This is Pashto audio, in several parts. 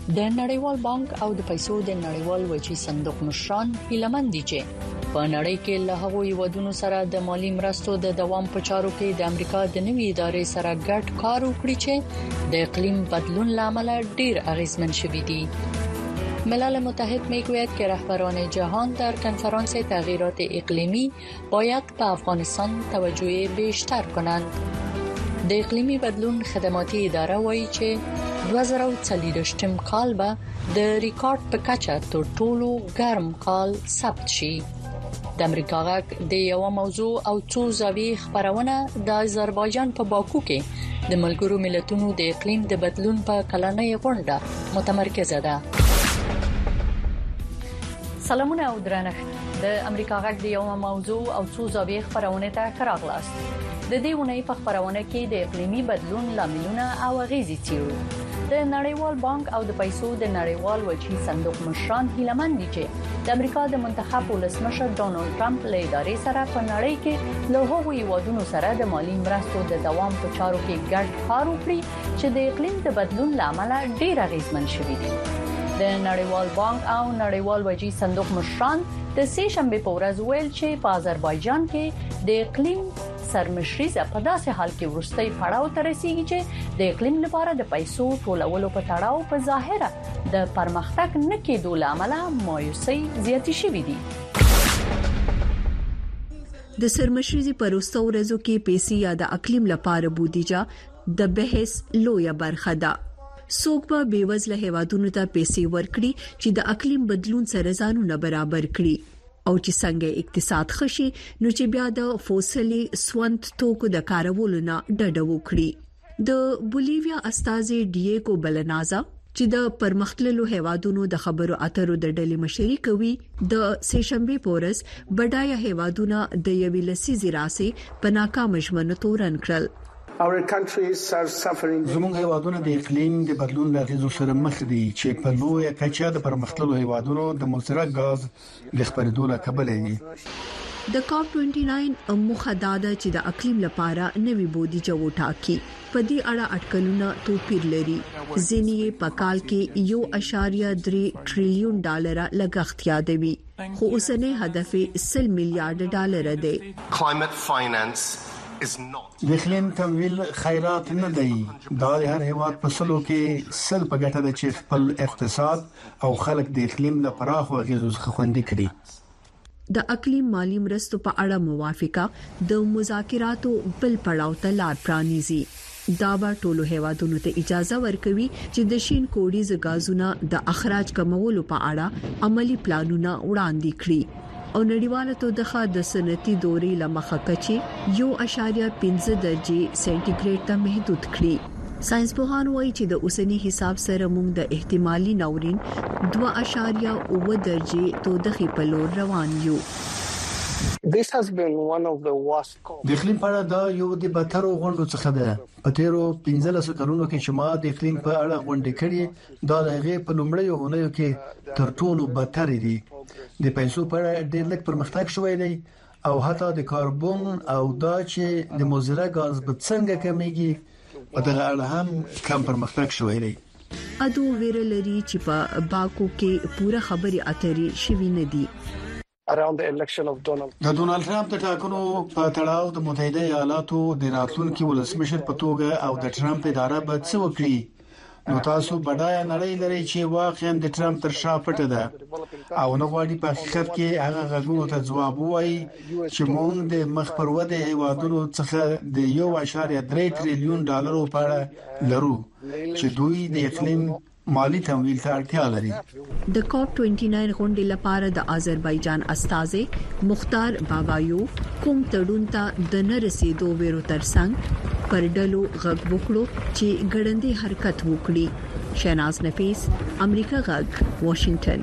د نړیوال بانک او د پیسو د نړیوال وجهي صندوق مشران هیلمن دي چې په نړۍ کې له هغو هیوادونو سره د مالی مرستو د دوام په چارو کې د امریکا د نوي ادارې سره ګډ کار وکړي چې د اقلیم بدلون لامل ډیر اغیزمن شوي دي. ملل متحد میگوید که رهبران جهان در کنفرانس تغییرات اقلیمی باید به افغانستان توجه بیشتر کنند. د اقلیمی بدلون خدماتي اداره وایي چې 2040 کال به د ریکارډ په کچه تر ټولو ګرم کال ثبت شي. د امریکا غږ د یو موضوع او څو زاویې خبرونه د آذربایجان په باکو کې د ملګرو ملتونو د اقلیم د بدلون په کلنۍ غونډه متمرکزه ده. سلامونه او درنښت. د امریکا غږ د یو موضوع او څو زاویې خبرونه ته راغلاست. د دې ونې په خبرونه کې د اقلیمي بدلون لاملونه او اغیزې څیړو. د نړیوال بانک او د پیسو د نړیوال وجهي صندوق مشران هیلمن دي چې د امریکا د منتخب ولسمشر ډونالد ټرمپ له ادارې سره په نړۍ کې له هغو هیوادونو سره د مالی مرستو د دوام په چارو کې ګډ کار وکړي چې د اقلیم د بدلون لامل ډیر اغیزمن شوي دي. د نړیوال بانک او نړیوال وجهي صندوق مشران د سه شنبه په ورځ ویل چې په آذربایجان کې د اقلیم سرمشریزه په داسې حال کې ورستۍ پړاو ته رسیږي چې د اقلیم لپاره د پیسو ټولولو په تړاو په ظاهره د پرمختګ نه کېدو لامل مایوسي زیاتې شوې دي. د سرمشریزي پروستو ورځو کې پیسې یا د اقلیم لپاره بودیجه د بحث لویه برخه ده. څوک به بیوزله هیوادونو ته پیسې ورکړي چې د اقلیم بدلون سره ځانونه برابر کړي او چې څنګه اقتصاد خشي نو چې بیا د فوسیلي سونت توکو د کارولو نه ډډه وکړي. د بولیویا استاذ ډیګو بلنازا چې د پرمختللو هیوادونو د خبرو اترو د ډلې مشري کوي د سه شنبه پورس بډایه هیوادونه د یوې لسیزې راسي په ناکام ژمنو تورن کړل. زموږ هیوادونه د اقلیم د بدلون له غیزو سره مخ دي چې په لویه کچه د پرمختللو هیوادونو د مصرف غاز د خپرېدو له کبله دي. د کاپ 29 موخه دا ده چې د اقلیم لپاره نوي بودیجه وټاکي. په دې اړه اټکلونه توپیر لري. ځینې په کال کې 1.3 ټریلیون ډالر لګښت یادوي خو اوسنی هدف 100 میلیارډ ډالر دی. د اقلیم تمویل خیرات نه دی. دا هر هیواد په سلو کې سل په ګټه ده چې خپل اقتصاد او خلک د اقلیم لپاره خو غیزو څخه خوندي کړي. د اقلیم مالی مرستو په اړه موافقه د مذاکراتو بل پړاو ته لار پرانیزي. دا به ټولو هیوادونو ته اجازه ورکوي چې د شین کوډیز غازونه د اخراج کمولو په اړه عملی پلانونه وړاندې کړي او نړیواله توګه د صنعتي دورې لمخه کچي 1.5 درجه سنټیګریډ ته محدود کړي. ساينس پوهان وایي چې د اوسنی حساب سره موږ د احتمالي ناورین 2.9 درجه توګه په لور روان یو. د اقلیم په اړه دا یو د بهترو غونډو څخه ده. په تیرو 15 کلونو کې چې ما د اقلیم په اړه غونډې کړې دا هغه په لومړیو غونډو کې تر ټولو بدتر دي. د پیسو په اړه ډېر لږ پرمختګ شوی دی او حتی د کاربن او دا چې د مضر غاز په څنګه کمیږي په دغه اړه هم کم پرمختګ شوی دی. اډو ویرلري چې په باکو کې پوره خبري اترې شوي نه دي. د ډونالد ټرمپ د ټاکنو په تړاو د متحده ایالاتو د راتلونکي ولسمشر په توګه او د ټرمپ اداره به څه وکړي. نو تاسو بډایه نړۍ لري چې واقعا د ټرمپ تر شا پټه ده او نو غواړي په حقیقت کې هغه غږونو ته ځواب وایي چې موږ د مخ پر وده هیوادونو څخه د 1.3 ټریلیون ډالرو په اړه لرو چې دوی د اقلیم مالی تمویل ته اړتیا لري. د کاپ 29 غونډې لپاره د آذربایجان استاذ مختار بابایو کوم تړون ته د نرسېدو ویرو ترڅنګ پر ډلو غږ وکړو چې ګړندې حرکت وکړي. شهناز نفیس، امریکا غږ، واشنگټن.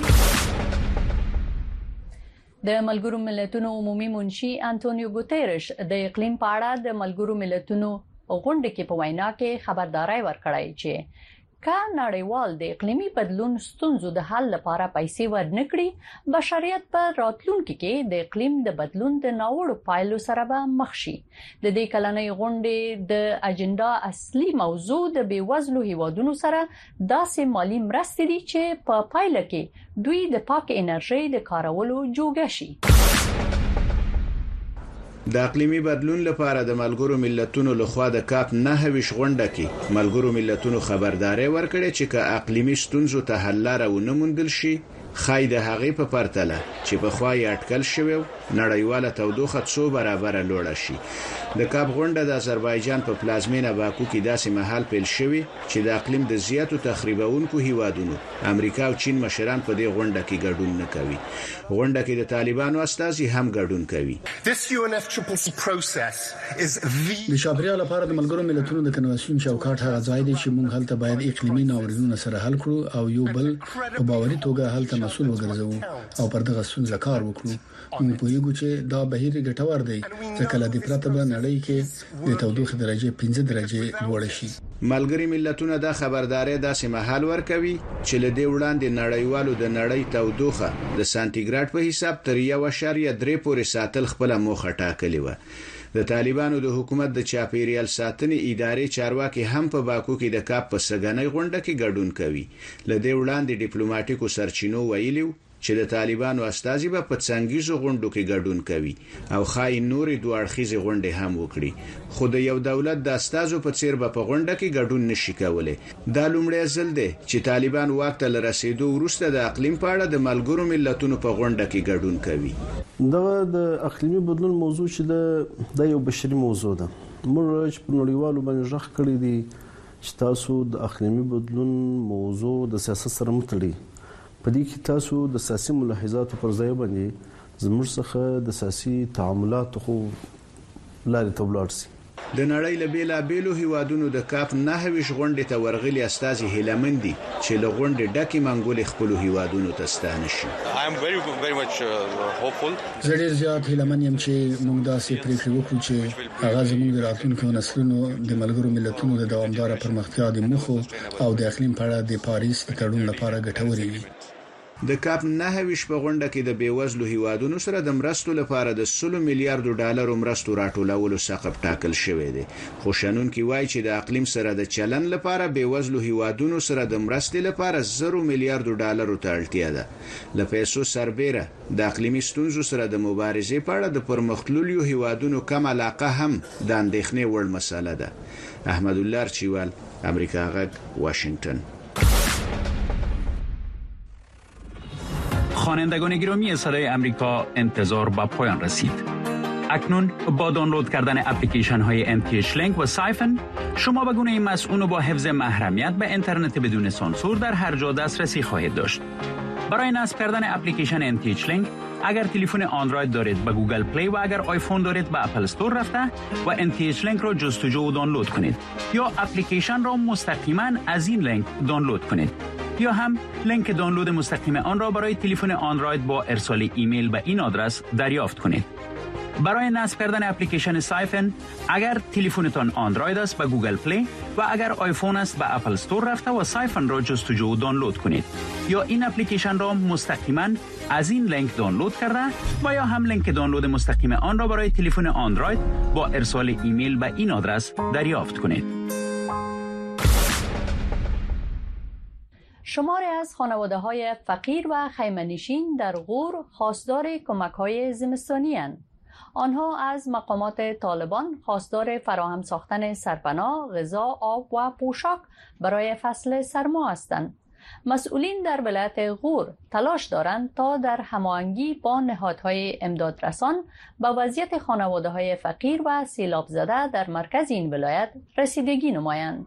د ملګرو ملتونو عمومي منشي انټونیو ګوتيرش د اقلیم په اړه د ملګرو ملتونو غونډې کې په وینا کې خبرداري ورکړای چې که نړیوال د اقلیمي بدلون ستونزو د حل لپاره پیسې ورنکړي بشریت په راتلونکي کې د اقلیم د بدلون د ناوړو پایلو سره به مخ شي. د دې کلنۍ غونډې د اجنډا اصلي موضوع د بیوزلو هیوادونو سره داسې مالی مرستې دي چې په پایله کې دوی د پاک انرژي د کارولو جوګه شي. د اقلیمي بدلون لپاره د ملګرو ملتونو لخوا د کاپ 9 غونډه کې ملګرو ملتونو خبرداري ورکړه چې که اقلیمي ستونزو ته حل لاره ونه موندل شي خای د هغې په پرتله چې په خوا یې اټکل شوی نړیواله تودوخه څو برابره لوړه شي. د کاپ غونډه د آذربایجان په پلازمینه باکو کې داسې مهال پیل شوی چې د اقلیم د زیاتو تخریبونکو هیوادونو امریکا او چین مشران په دې غونډه کې ګډون نه کوي. غونډه کې د طالبانو استازي هم ګډون کوي. د شاپریا لپاره د ملګرو ملتونو د کنوانسیون چوکاټ هغه ځای دی چې موږ هلته باید اقلیمي ناورینونه سره حل کړو او یو بل په باوري توګه هلته مسؤل وګرځو او پر دغه ستونزه کار وکړو. موږ پوهیږو چې دا بهیر ګټور دی ځکه لدې پرته به نړۍ کې د تودوخې درجه 15 درجه لوړ شي. ملګری ملتونه دا خبرداري داسې مهال ورکوي چې لدې وړاندې نړیوالو د نړۍ تودوخه د سانتیګراډ په حساب تر 1.3 پورې ساتل خپل موخه ټاکلې و. د طالبانو د حکومت د چاپیریال ساتنې ادارې چارواکي هم په باکو کې د کاپ په سګنۍ غونډه کې ګډون کوي. لدې وړاندې ډیپلوماټیکو سرچینو ویلي چې د طالبانو استازي به په څنګهیزو غونډو کې ګډون کوي او خای نوري دوه اړخیزه غونډې هم وکړي. خو د یو دولت د استازو په څیر به په غونډه کې ګډون نشي کولای. دا لومړی ځل دی چې طالبان واک ته رسیدو وروسته د اقلیم په اړه د ملګرو ملتونو په غونډه کې ګډون کوي. دا د اقلیمي بدلون موضوع چې د یو بشري موضوع ده. موږ په نړیوالو باندې ځخ کړی دي چې تاسو د اقلیمي بدلون موضوع د سیاست سره متړي. په دې کې تاسو د سیاسي ملاحظاتو پر ځای باندې زموږ څخه د سیاسي تعاملات خو لارې ته ولاړ شي. د نړۍ له بیلابیلو هیوادونو د کاپ 9 غونډې ته ورغلي استازي هیلمندي چې له غونډې ډکه منګولې خپل هیوادونو ته ستانه شي. زه ډیر زیات هیلمن یم چې موږ داسې پریکړه وکړو چې هغه زموږ د راتلونکو نسلونو د ملګرو ملتونو د دوامدار پرمختیا د موخو او د اقلیم په اړه د پاریس د تړون لپاره ګټوري وي. د کاپ 9 په غونډه کې د بیوزلو هیوادونو سره د مرستو لپاره د 100 میلیارډ ډالر مرستو راټولولو سقف ټاکل شوی دی. خو شنونکي وایي چې د اقلیم سره د چلن لپاره بیوزلو هیوادونو سره د مرستې لپاره 0 میلیارډ ډالر ته اړتیا ده. له پیسو سربېره د اقلیمي ستونزو سره د مبارزې په اړه د پرمختللو هیوادونو کم علاقه هم د اندېښنې وړ مسله ده. احمد الله چوال، امریکا غږ، واشنگتن. خوانندگان گرامی صدای امریکا، انتظار به پایان رسید. اکنون با دانلود کردن اپلیکیشن های MTH لینک و سایفن شما به گونه مسئول و با حفظ محرمیت به اینترنت بدون سانسور در هر جا دسترسی خواهید داشت. برای نصب کردن اپلیکیشن MTH لینک اگر تلفن اندروید دارید به گوگل پلی و اگر آیفون دارید به اپل استور رفته و MTH لینک را جستجو و دانلود کنید یا اپلیکیشن را مستقیما از این لینک دانلود کنید یا هم لینک دانلود مستقیم آن را برای تلفن اندروید با ارسال ایمیل به این آدرس دریافت کنید. برای نصب کردن اپلیکیشن سایفن اگر تلفنتان اندروید است به گوگل پلی و اگر آیفون است به اپل استور رفته و سایفن را جستجو و دانلود کنید یا این اپلیکیشن را مستقیما از این لینک دانلود کرده و یا هم لینک دانلود مستقیم آن را برای تلفن اندروید با ارسال ایمیل به این آدرس دریافت کنید. شماری از خانواده‌های فقیر و خیمه‌نشین در غور خواستار کمک‌های زمستانی هستند. آنها از مقامات طالبان خواستار فراهم ساختن سرپناه، غذا، آب و پوشاک برای فصل سرما هستند. مسئولین در ولایت غور تلاش دارند تا در هماهنگی با نهادهای امدادرسان به وضعیت خانواده‌های فقیر و سیلاب زده در مرکز این ولایت رسیدگی نمایند.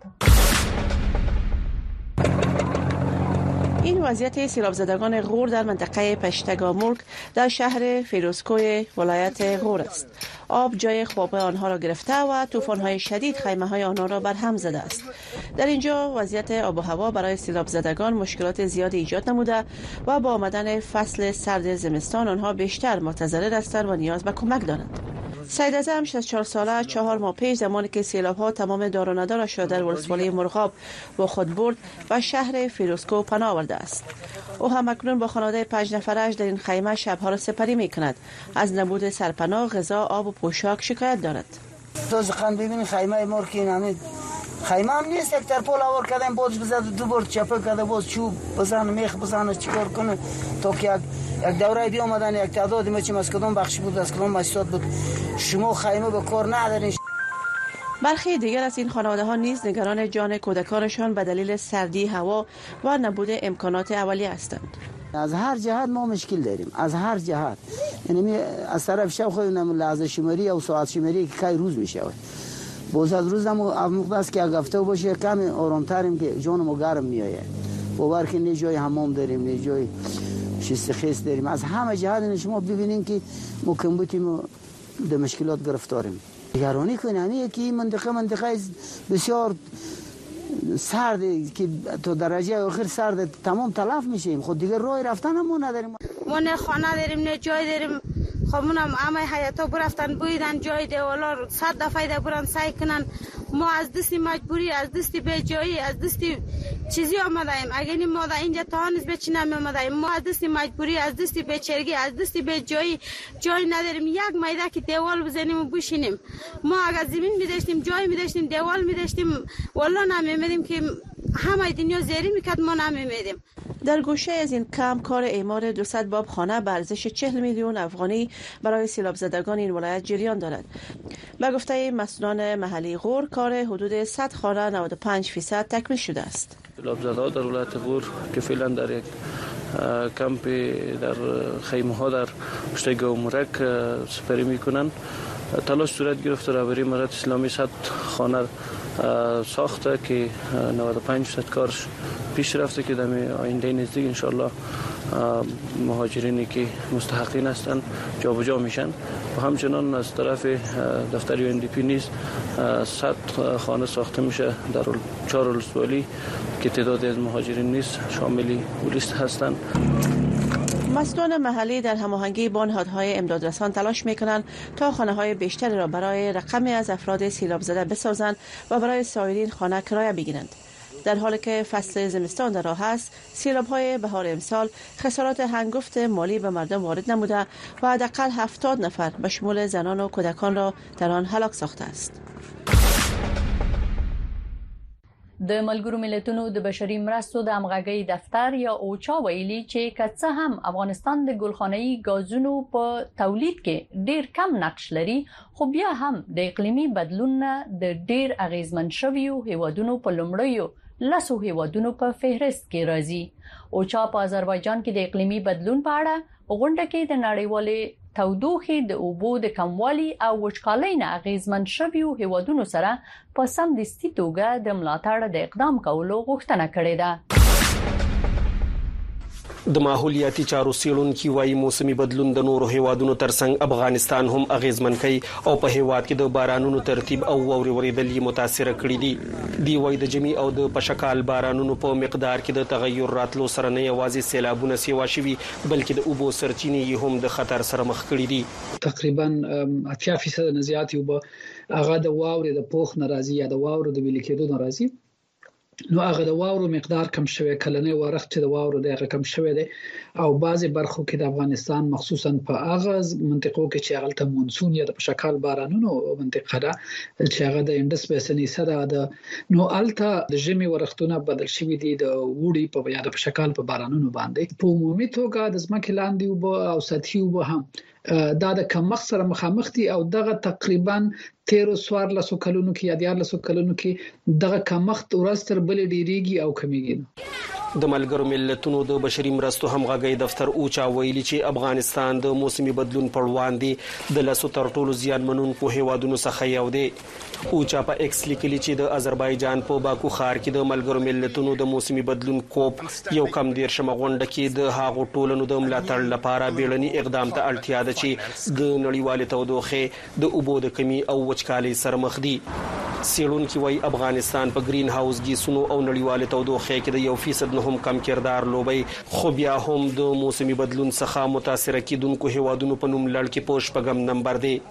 این وضعیت سیلاب زدگان غور در منطقه پشتگامرگ در شهر فیروزکوی ولایت غور است. آب جای خواب آنها را گرفته و طوفان‌های شدید خیمه‌های آنها را برهم زده است. در اینجا وضعیت آب و هوا برای سیلاب زدگان مشکلات زیادی ایجاد نموده و با آمدن فصل سرد زمستان آنها بیشتر متضرر هستند و نیاز به کمک دارند. سید اعظم 64 ساله 4 ماه پیش زمانی که سیلاب‌ها تمام دار و ندارش را در ولسوالی مرغاب با خود برد و شهر فیروزکو پناه آورده است. او هم اکنون با خانواده 5 نفرش در این خیمه شب‌ها را سپری می‌کند. از نبود سرپناه، غذا، آب و پوشاک شکایت دارد. دوزخان ببین خیمه ما که نمی خیمه هم نیست، یک ترپول آور کردن بودش بزد دو بار چپه کرده باز چوب بزن میخ بزنه چیکار کنه تا که یک دوره بیا آمدن یک تعدادی ما چیم از کدوم بخش بود از کدوم مسجد بود شما خیمه به کار ندارین. برخی دیگر از این خانواده ها نیز نگران جان کودکانشان به دلیل سردی هوا و نبود امکانات اولیه هستند. از هر جهت ما مشکل داریم، از هر جهت، یعنی از طرف شب خودمون لحظه شماری او ساعت شماری که کی روز میشه باز از روز هم مقدس که گفته باشه کم آرامتریم که جانمو گرم میایه. باور که نه جای حمام داریم نه جای شستخیز داریم. از همه جهت شما ببینین که ما کمبودیم در مشکلات گرفتاریم. نگرانی کنیم که منطقه بسیار سرد که تو درجه آخر سرد تمام تلف میشیم. خود دیگه راه رفتن هم نداریم. ما نه خانه داریم نه جای داریم. خمونم همه حیاتا برفتن بویدن جای دیوالا رو 100 دفعه برن سعی کنن. ما از دستی مجبوری، از دستی بیجایی، از دستی چیزی آمدیم. اگر ما در اینجا تانیز بچینم آمدیم. ما از دستی مجبوری، از دستی بیچرگی، از دستی بیجایی جای نداریم. یک میده که دیوال بزنیم و بشینیم. ما اگر زمین می‌داشتیم، جای می‌داشتیم، دیوال می‌داشتیم، والله نمی‌میدیم که همه دنیا زیری میکرد ما نمی‌میدیم. در گوشه از این کمپ کار اعمار 200 باب خانه به ارزش 40 میلیون افغانی برای سیلاب زدگان این ولایت جریان دارد. به گفته مسئولان محلی غور کار حدود 100 خانه 95% تکمیل شده است. سیلاب زدگان در ولایت غور که فعلا در یک کمپ در خیمه ها در پشت گومرک سپری میکنند. تلاش صورت گرفته رهبری امارت اسلامی 100 خانه ساخته که 95% کارش پیش رفته که در آینده نزدیک انشالله مهاجرینی که مستحقین هستند جابجا میشن و همچنان از طرف دفتر UNDP نیز 100 خانه ساخته میشه در 4 ولسوالی که تعدادی از مهاجرین نیز شامل لیست هستند. مسئولان محلی در هماهنگی با نهادهای امدادرسان تلاش میکنند تا خانه‌های بیشتری را برای رقمی از افراد سیلاب زده بسازند و برای سایرین خانه کرایه بگیرند. در حالی که فصل زمستان در راه است، سیلاب‌های بهار امسال خسارات هنگفت مالی به مردم وارد نموده و حداقل 70 نفر به شمول زنان و کودکان را در آن هلاک ساخته است. د ملګرو ملتونو د بشري مرستو د همغږي دفتر یا اوچا ویلي چې کڅه هم افغانستان د ګلخانه‌ای غازونو په تولید کې ډیر کم نقش لري خو بیا هم د اقلیمي بدلون نه د ډیر اغیزمن شویو هیوادونو په لومړیو لاسو هیوادونو په فهرست کې راځي. اوچا په آذربایجان کې د اقلیمي بدلون په اړه غونډه کې د نړیوالې تودوخې د اوبو د کموالي او وچکالۍ نه اغیزمن شویو هیوادونو سره په سمدستي توګه د ملاتړ د اقدام کولو غوښتنه کړې ده. د ماحولیاتي چارو څېړونکي وايي موسمي بدلون د نورو هیوادونو ترڅنګ افغانستان هم اغیزمن کوي او په هیواد کې د بارانونو ترتیب او واوري ورېدل یې متاثر کړي دي. دی وايي د جمی او د پشکال بارانونو په مقدار کې د تغیر راتلو سره نه یوازې سیلابونه سیوا شوي بلکې د اوبو سرچینې هم د خطر سره مخ کړي دي. تقریبا 80% نه زیات یو هغه د واوري د پوخ ناراضي یا د واورو د ویل کېدو ناراضي نو هغه د واورو مقدار کم شوی کلنې ورخت چې د واورو د کم شوی دی او بعضی برخو کې د افغانستان مخصوصا په هغه منطقو کې چې هغه ته مونسون یا د پشکال بارانونو منطقه ده چې هغه د انډس بیسنی سره ده نو الته د ژمي ورختونه بدل شوی دي د وړي په یا د پشکال په بارانونو باندې په عمومي توګه د ځمکې لاندې او سطحي وب هم دا د کمښت سره مخامخ دي او دغه تقریبا 13 کلونو کې یا 14 کلونو کې دغه کمښت ورستر بل ډیریږي او کمیږي. د ملګرو ملتونو د بشري مرستو همغږي دفتر اوچا ویلي چې افغانستان د موسمي بدلون پر وړاندې د لاسو تر ټولو زیانمنونکو هیوادونو څخه یو دی. اوچا په ایکس لیکلي چې د آذربایجان په باکو ښار کې د ملګرو ملتونو د موسمي بدلون کوپ یو کم 13 غونډه کې د هاغو ټولنو د ملاتړ لپاره بیړني اقدام ته اړتیا ده چې د نړیوالې تودوخې د اوبو د کمی او وچکالۍ سره مخ دي. څېړونکي وايي افغانستان په گرین هاوس ګیسونو او نړیوالې تودوخې کې د 1% نه هم کم کردار لوبي خو بیا هم د موسمي بدلون څخه متاثر کیدونکو هیوادونو په نوم لړ کې په شپږم نمبر دی.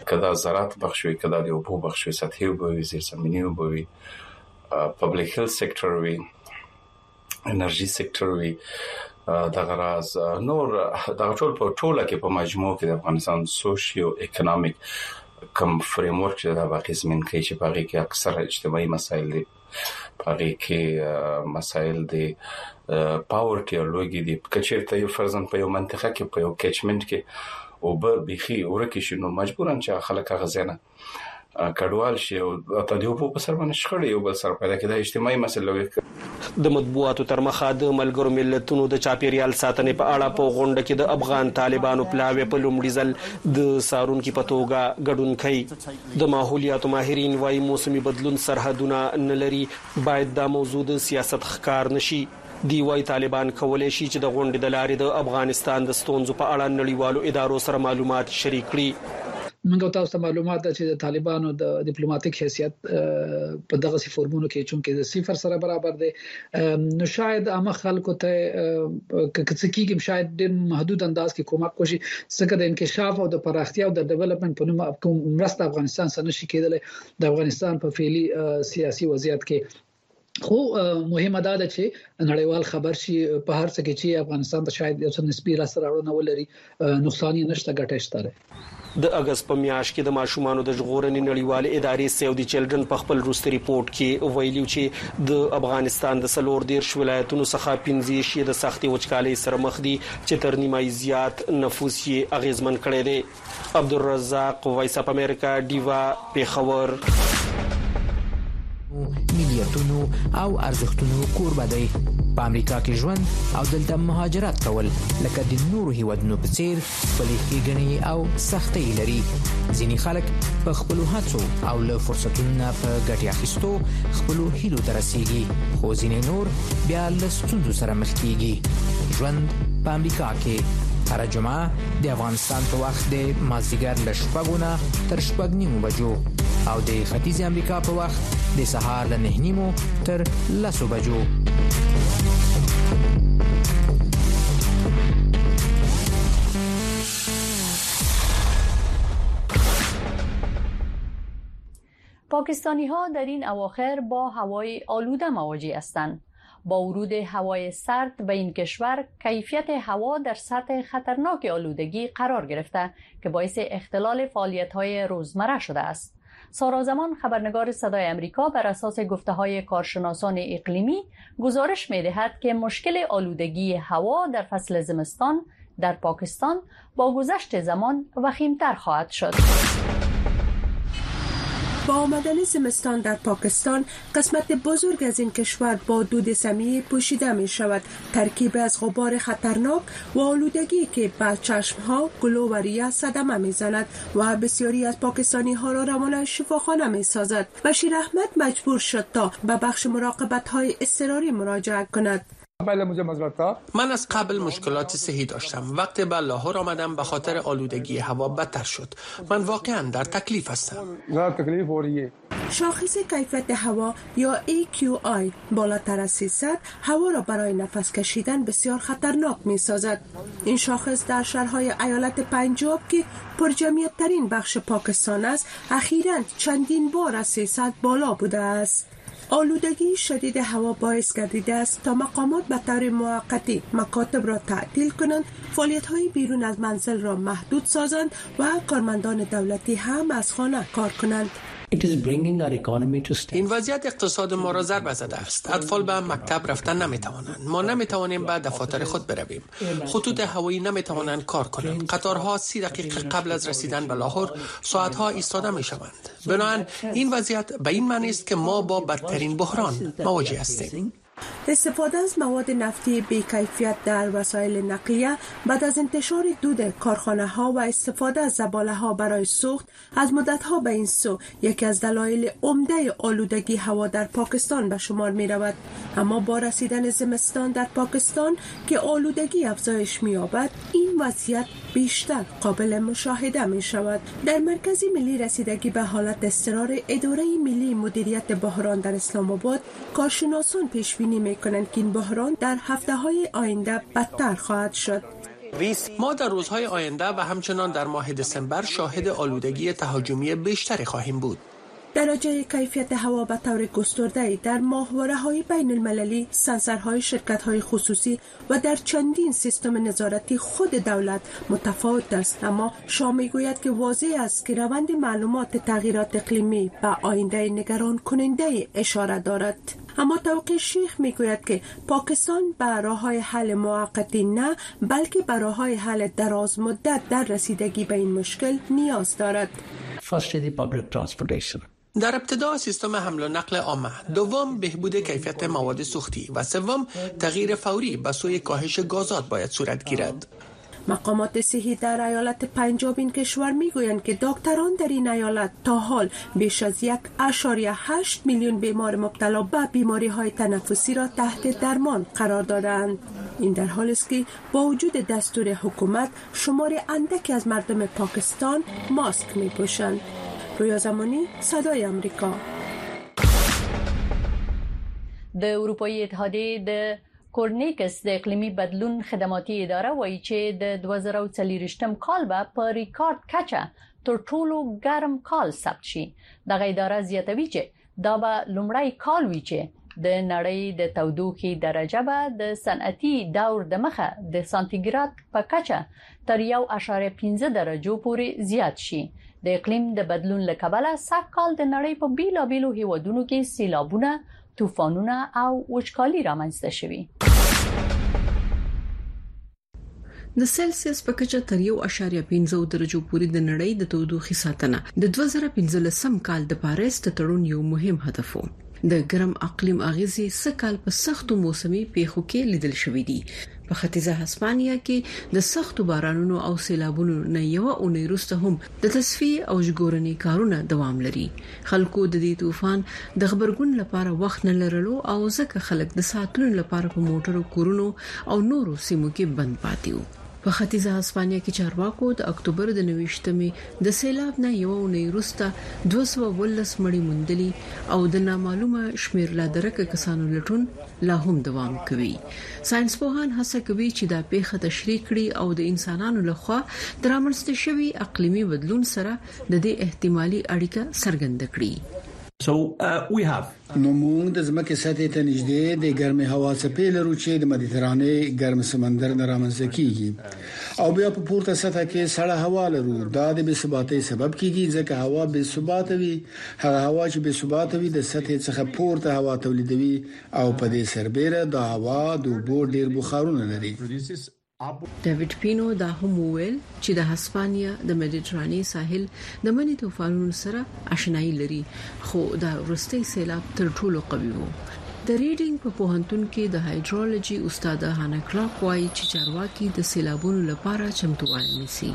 کدا زراعت بخش وي کدا د اوبو بخش وي سطحي اوبو وي زیرزمینی اوبو وي پبلک هیلث سېکټر وي انرژي سېکټر وي دغه راز نور دغه ټول کې په مجموع کې د افغانستان سوشیو اکونومیک کم فریم ورک چې دا باقي زمين کوي چې باقي کې اکثر اجتماعي مسایل دي باقي کې مسایل دي پاورټي او لوګي دي کچېرته یو فرضاً په یو منطقه کې په یو کیچمنټ کې او به بيخي ورکه شنو مجبورن چې خلک غزنه کډوال شي او د یو په سر باندې شخړې یو بل سره پیدا کېده اجتماعي مسلې د مطبوعاتو تر مخه د ملګرو ملتونو د چاپیریال ساتنې په اړه په غونډه کې د افغان طالبانو پلاوی په لومړي ځل د سارونکو په توګه ګډون کوي د ماحولیاتو ماهرین وايي موسمي بدلون سرحدونه نه لري باید دا موضوع د سیاست ښکار نشي دی وايي طالبان کولای شي چې د غونډې د لارې د افغانستان د ستونزو په اړه نړیوالو ادارو سره معلومات شریک کړي موږ تاسو ته معلومات ده چې د طالبانو د ډیپلوماټیک حیثیت په دغه سي فورمونو کې چونکې د صفر سره برابر دي نو شاید عامه خلکو ته کڅکیږي شاید د محدود انداز کې کومک وشي څنګه د انکشاف او د پراختیا او د ډیولپمنٹ په نوم مرسته افغانستان سره نشي کېدل د افغانستان په فعلی سیاسي وضعیت کې خو مهمه ده چې نړیوال خبر شي په هر څه کې چې افغانستان ته شاید یو څه نسبی را سره ورونه ولري نقصان یې نشته ګټه شته د اگست په میاشت کې د ماشومانو د ژغورنې نړیوال ادارې سیو دی چلډرن په خپل روستي ریپورت کې ویلي چې د افغانستان د 14 ولایتونو څخه 15 شي د سختي وچکالۍ سره مخ دي چې تر نیمه زیات نفوس یې اغیزمن کړي دي عبدالرزاق وایس اپ امریکا دیوا پیښور ملیتونو او ارزښتونو کوربه دی په امریکا کې ژوند او دلته مهاجرت کول لکه د نورو هیوادونو په څیر خپلې ښېګڼې او سختۍ لري ځینې خلک په خپلو هڅو او له فرصتونو په ګټې اخیستو خپلو هیلو ته رسیږي خو ځینې نور بیا له ستونزو سره مخ کیږي ژوند په امریکا کې هر جمعه د افغانستان په وخت د مازدیګر له 6 نه تر 6:30 بجو او د ختیځ امریکا په وخت د سهار له 9:30 تر 10 بجو پاکستانی ها در این اواخر با هوای آلوده مواجه هستند. با ورود هوای سرد به این کشور کیفیت هوا در سطح خطرناک آلودگی قرار گرفته که باعث اختلال فعالیت‌های روزمره شده است. سارا زمان خبرنگار صدای آمریکا بر اساس گفته‌های کارشناسان اقلیمی گزارش می‌دهد که مشکل آلودگی هوا در فصل زمستان در پاکستان با گذشت زمان وخیم‌تر خواهد شد. با آمدن زمستان در پاکستان قسمت بزرگ از این کشور با دود سمی پوشیده می شود. ترکیب از غبار خطرناک و آلودگی که بر چشمها، گلو و ریه صدمه می زند و بسیاری از پاکستانی ها را روانه شفاخانه می سازد. بشیر احمد مجبور شد تا به بخش مراقبت های اضطراری مراجعه کند. من از قبل مشکلات صحی داشتم. وقتی به لاهور آمدم به خاطر آلودگی هوا بدتر شد. من واقعا در تکلیف هستم. شاخص کیفیت هوا یا AQI بالاتر از 300 هوا را برای نفس کشیدن بسیار خطرناک می سازد. این شاخص در شهرهای ایالت پنجاب که پرجمعیت ترین بخش پاکستان است اخیراً چندین بار از 300 بالا بوده است. آلودگی شدید هوا باعث گردیده است تا مقامات به طور موقتی مکاتب را تعطیل کنند، فعالیت‌های بیرون از منزل را محدود سازند و کارمندان دولتی هم از خانه کار کنند. این وضعیت اقتصاد ما را ضربه زده است. اطفال به مکتب رفتن نمیتوانند. ما نمیتوانیم به دفاتر خود برویم. خطوط هوایی نمیتوانند کار کنند. قطارها 30 دقیقه قبل از رسیدن به لاهور ساعتها ایستاده میشوند. بنابراین این وضعیت به این معنی است که ما با بدترین بحران مواجه هستیم. استفاده از مواد نفتی بی‌کیفیت در وسایل نقلیه بعد از انتشار دود کارخانه‌ها و استفاده از زباله‌ها برای سوخت از مدت‌ها به این سو یکی از دلایل عمده آلودگی هوا در پاکستان به شمار می‌رود. اما با رسیدن زمستان در پاکستان که آلودگی افزایش می‌یابد این وضعیت بیشتر قابل مشاهده می‌شود. در مرکز ملی رسیدگی به حالت اضطرار اداره ملی مدیریت بحران در اسلام آباد کارشناسان پیش بینی می‌کنند که این بحران در هفته‌های آینده بدتر خواهد شد. ما در روزهای آینده و همچنان در ماه دسامبر شاهد آلودگی تهاجمی بیشتری خواهیم بود. درجه کیفیت هوا به طور گسترده در ماهواره‌های بین المللی، سنسورهای شرکت‌های خصوصی و در چندین سیستم نظارتی خود دولت متفاوت است، اما شاه میگوید که واضح است که روند معلومات تغییرات اقلیمی به آینده نگران کننده اشاره دارد. اما توقع شیخ میگوید که پاکستان به راه‌های حل موقتی نه، بلکه به راه‌های حل دراز مدت در رسیدگی به این مشکل نیاز دارد. در ابتدا سیستم حمل و نقل عامه، دوم بهبود کیفیت مواد سوختی و سوم تغییر فوری به سوی کاهش گازات باید صورت گیرد. مقامات صحی در ایالت پنجاب این کشور میگویند که دکتران در این ایالت تا حال بیش از 1.8 میلیون بیمار مبتلا به بیماری‌های تنفسی را تحت درمان قرار دادند. این در حالی است که با وجود دستور حکومت شمار اندکی از مردم پاکستان ماسک می‌پوشند. رویا زمانی، صدای امریکا. د اروپایي اتحادیې د کورنیکس د اقلیمي بدلون خدماتي اداره وایي چې د 2040 کال به په ریکارډ کچه تر ټولو ګرم کال ثبت شي. دغه اداره زیاتوي چې دا به لومړی کال وي چې د نړۍ د تودوخې درجه به د صنعتي دور د مخه د سانتیګراد په کچه تر 1.15 درجو پورې زیات شي. د اقلیم د بدلون لکبله سږکال د نړۍ په بیلابیلو هیوادونو کې سیلابونه، طوفانونه او وچکالي رامنځته شوي. د سلسیوس په کچه تر 1.15 درجو پورې د نړۍ د تودوخې ساتنه د 2015 کال د پاریس تړون یو مهم هدف و. د ګرم اقلیم اغیزې سکهال په سختو موسمي پیښو کې لیدل شوې دي. په ختیځه هسپانیا کې د سختو بارانونو او سیلابونو نه یو اونۍ وروسته هم د تصفیه او ژغورنې کارونه دوام لري. خلکو د دې طوفان د خبرګون لپاره وخت نه لرلو او ځکه خلک د ساتلو لپاره په موټرو، کورونو او نورو سیمو کې بند پاتې وو. په ختیځه هسپانیا کې چارواکو د اکتوبر د 29مې د سیلاب نه یو اونۍ وروسته 212 مړي موندلي او د نامعلومه شمیر لا درکه کسانو لټون لا هم دوام کوي. ساينسپوهان هڅه کوي چې دا پیښه تشریح کړي او د انسانانو لخوا درامنځته شوی اقلیمي بدلون سره د دې احتمالي اړیکه څرګنده کړي. نو موږ د ځمکې سطحې ته نږدې د ګرمې هوا څپې لرو چې د مدیترانې ګرم سمندر نه رامنځته کیږي او بیا په پورته سطح کې سړه هوا لرو. دا د بې ثباتۍ سبب کیږي ځکه هوا بې ثبات وي. هغه هوا چې بې ثبات وي د سطحې څخه پورته هوا تولیدوي او په دې سربېره د هوا د اوبو ډیر بخارونه لري. ډیوډ پینو دا هم وویل چې د هسپانیا د مدیترانې ساحل د منی طوفانونو سره آشنایي لري، خو دا وروستي سیلاب تر ټولو قوي وو. د ریډینګ په پوهنتون کې د هایدرولوژي استاد هانا کلاک وايي چې چارواکي د سیلابونو لپاره چمتووالی نیسي.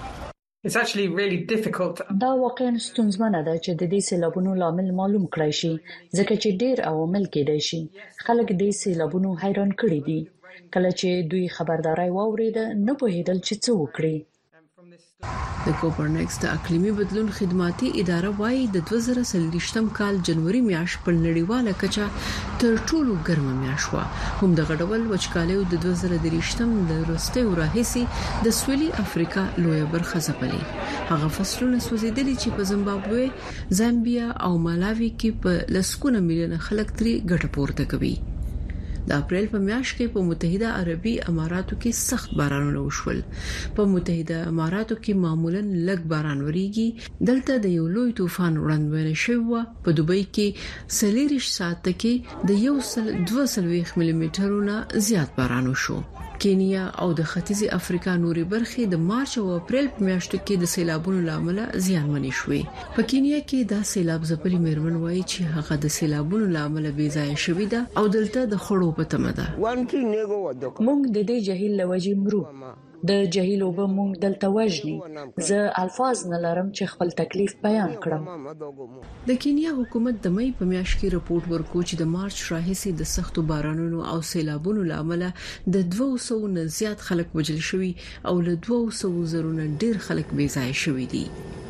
دا واقعا ستونزمنه ده چې د دې سیلابونو لامل معلوم کړای شي، ځکه چې ډیر عوامل کېدای شي. خلک د سیلابونو حیران کړي دي. کله چې دوی خبرداري واوریده نه پوهیدل چې څه وکړي. د کوپرنیکس د اقلیمي بدلون خدماتي اداره وايي د 2023 کال جنوري میاشت په نړیواله کچه تر ټولو ګرمه میاشت و. هم د غډول وچکالۍ د 2023 د وروستي راهیسي د سویلي افریقا لویه برخه ځپلې. هغه فصلونه سوځیدلي چې په زیمبابوې، زامبیا او مالاوي کې په لسکونه میلیونه خلک ترې ګټه پورته کوي. د اپریل په میاشت کې په متحده عربي اماراتو کې سخت بارانونه وشول. په متحده اماراتو کې معمولاً لږ باران وریږي. دلته د یو لوی طوفان وړاندوینه شوه. په دوبۍ کې 40 ساعت کې د 120 ملي مترونو زیات باران وشو. کینیا او د ختیځي افریقا نوري برخې د مارچ او اپریل په میاشتو کې د سیلابونو لامل زیانمنې شوې. په کینیا کې دا سیلاب ځپلي میرمن وایي چې هغه د سیلابونو لامل بې ځای شوې ده او دلته د خړو په تمه ده. مونږ د دې جهیل لوجې مرو. د جهیل وب مونږ دلته وژني. زه الفاظ نه لرم چې خپل تکلیف بیان کړم. د کینیا حکومت د مې په میاشت کې رپورت ورکړ چې د مارچ راهیسي د سختو بارانونو او سیلابونو لامل د 200 نه زیات خلک وژل شوي او له 200 زرو نه ډیر خلک بې ځای شوي دي.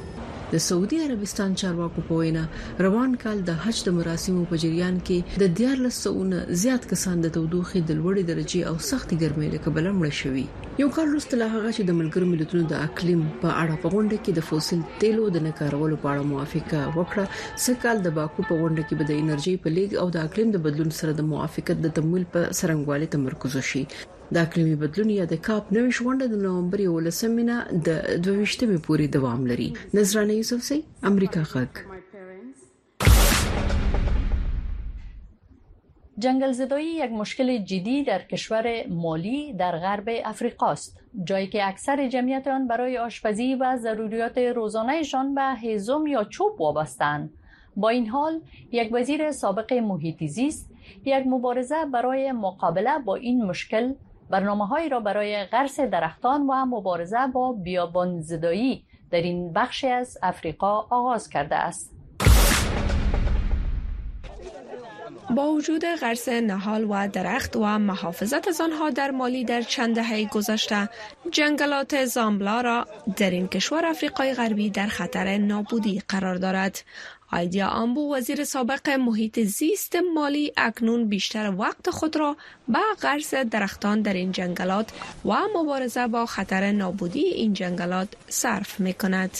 د سعودي عربستان چارواکو په وینا روان کال د حج د مراسمو په جریان کې د 1400 زیات کسان د تودوخې د لوړې درجه او سختي ګرمۍ له کبله مړ شوي. یو کال وروسته لا هغه چې د ملګرو ملتونو د اقلیم په اړه په غونډه کې د فوسیل تیلو د نکارولو په اړه موافقه وکړه. سکهال د باکو په غونډه کې د انرژي په لیګ او د اقلیم د بدلون سره د موافقت د تمویل په سرنګوالي تمرکز وشي. د اقلیمي بدلون یا د کاپ 9 غونډه د نومبر 11 د 22 پورې دوام لري. نظرانه یوسفزی، امریکا غږ. جنگل زدایی یک مشکل جدی در کشور مالی در غرب افریقا است، جایی که اکثر جمعیت آن برای آشپزی و ضروریات روزانه‌شان به هیزم یا چوب وابسته‌اند. با این حال یک وزیر سابق محیط زیست یک مبارزه برای مقابله با این مشکل برنامه‌هایی را برای غرس درختان و مبارزه با بیابان‌زدایی در این بخش از افریقا آغاز کرده است. با وجود غرس نهال و درخت و محافظت از آنها در مالی در چند دهه گذشته، جنگلات زامبلا را در این کشور افریقای غربی در خطر نابودی قرار دارد. آیدیا آمبو، وزیر سابق محیط زیست مالی، اکنون بیشتر وقت خود را به غرس درختان در این جنگلات و مبارزه با خطر نابودی این جنگلات صرف می‌کند.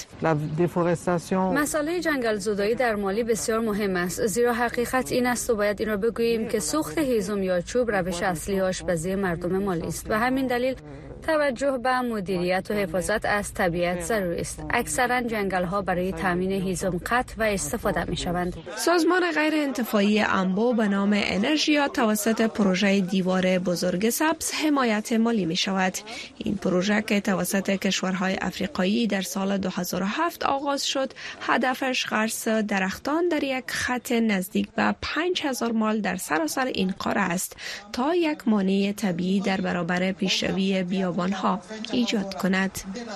مسئله جنگل زدایی در مالی بسیار مهم است، زیرا حقیقت این است و باید این را بگوییم که سوخت هیزم یا چوب روش اصلی آشپزی مردم مالی است. و همین دلیل توجه به مدیریت و حفاظت از طبیعت ضروری است. اکثرا جنگل ها برای تامین هیزم قطع و استفاده می شوند. سازمان غیر انتفاعی امبو به نام انرژیا توسط پروژه دیوار بزرگ سبز حمایت مالی می شود. این پروژه که توسط کشورهای افریقایی در سال 2007 آغاز شد، هدفش غرس درختان در یک خط نزدیک به 5000 مایل در سراسر این قاره است تا یک مانع طبیعی در برابر پیشروی بیابانها ایجاد کند.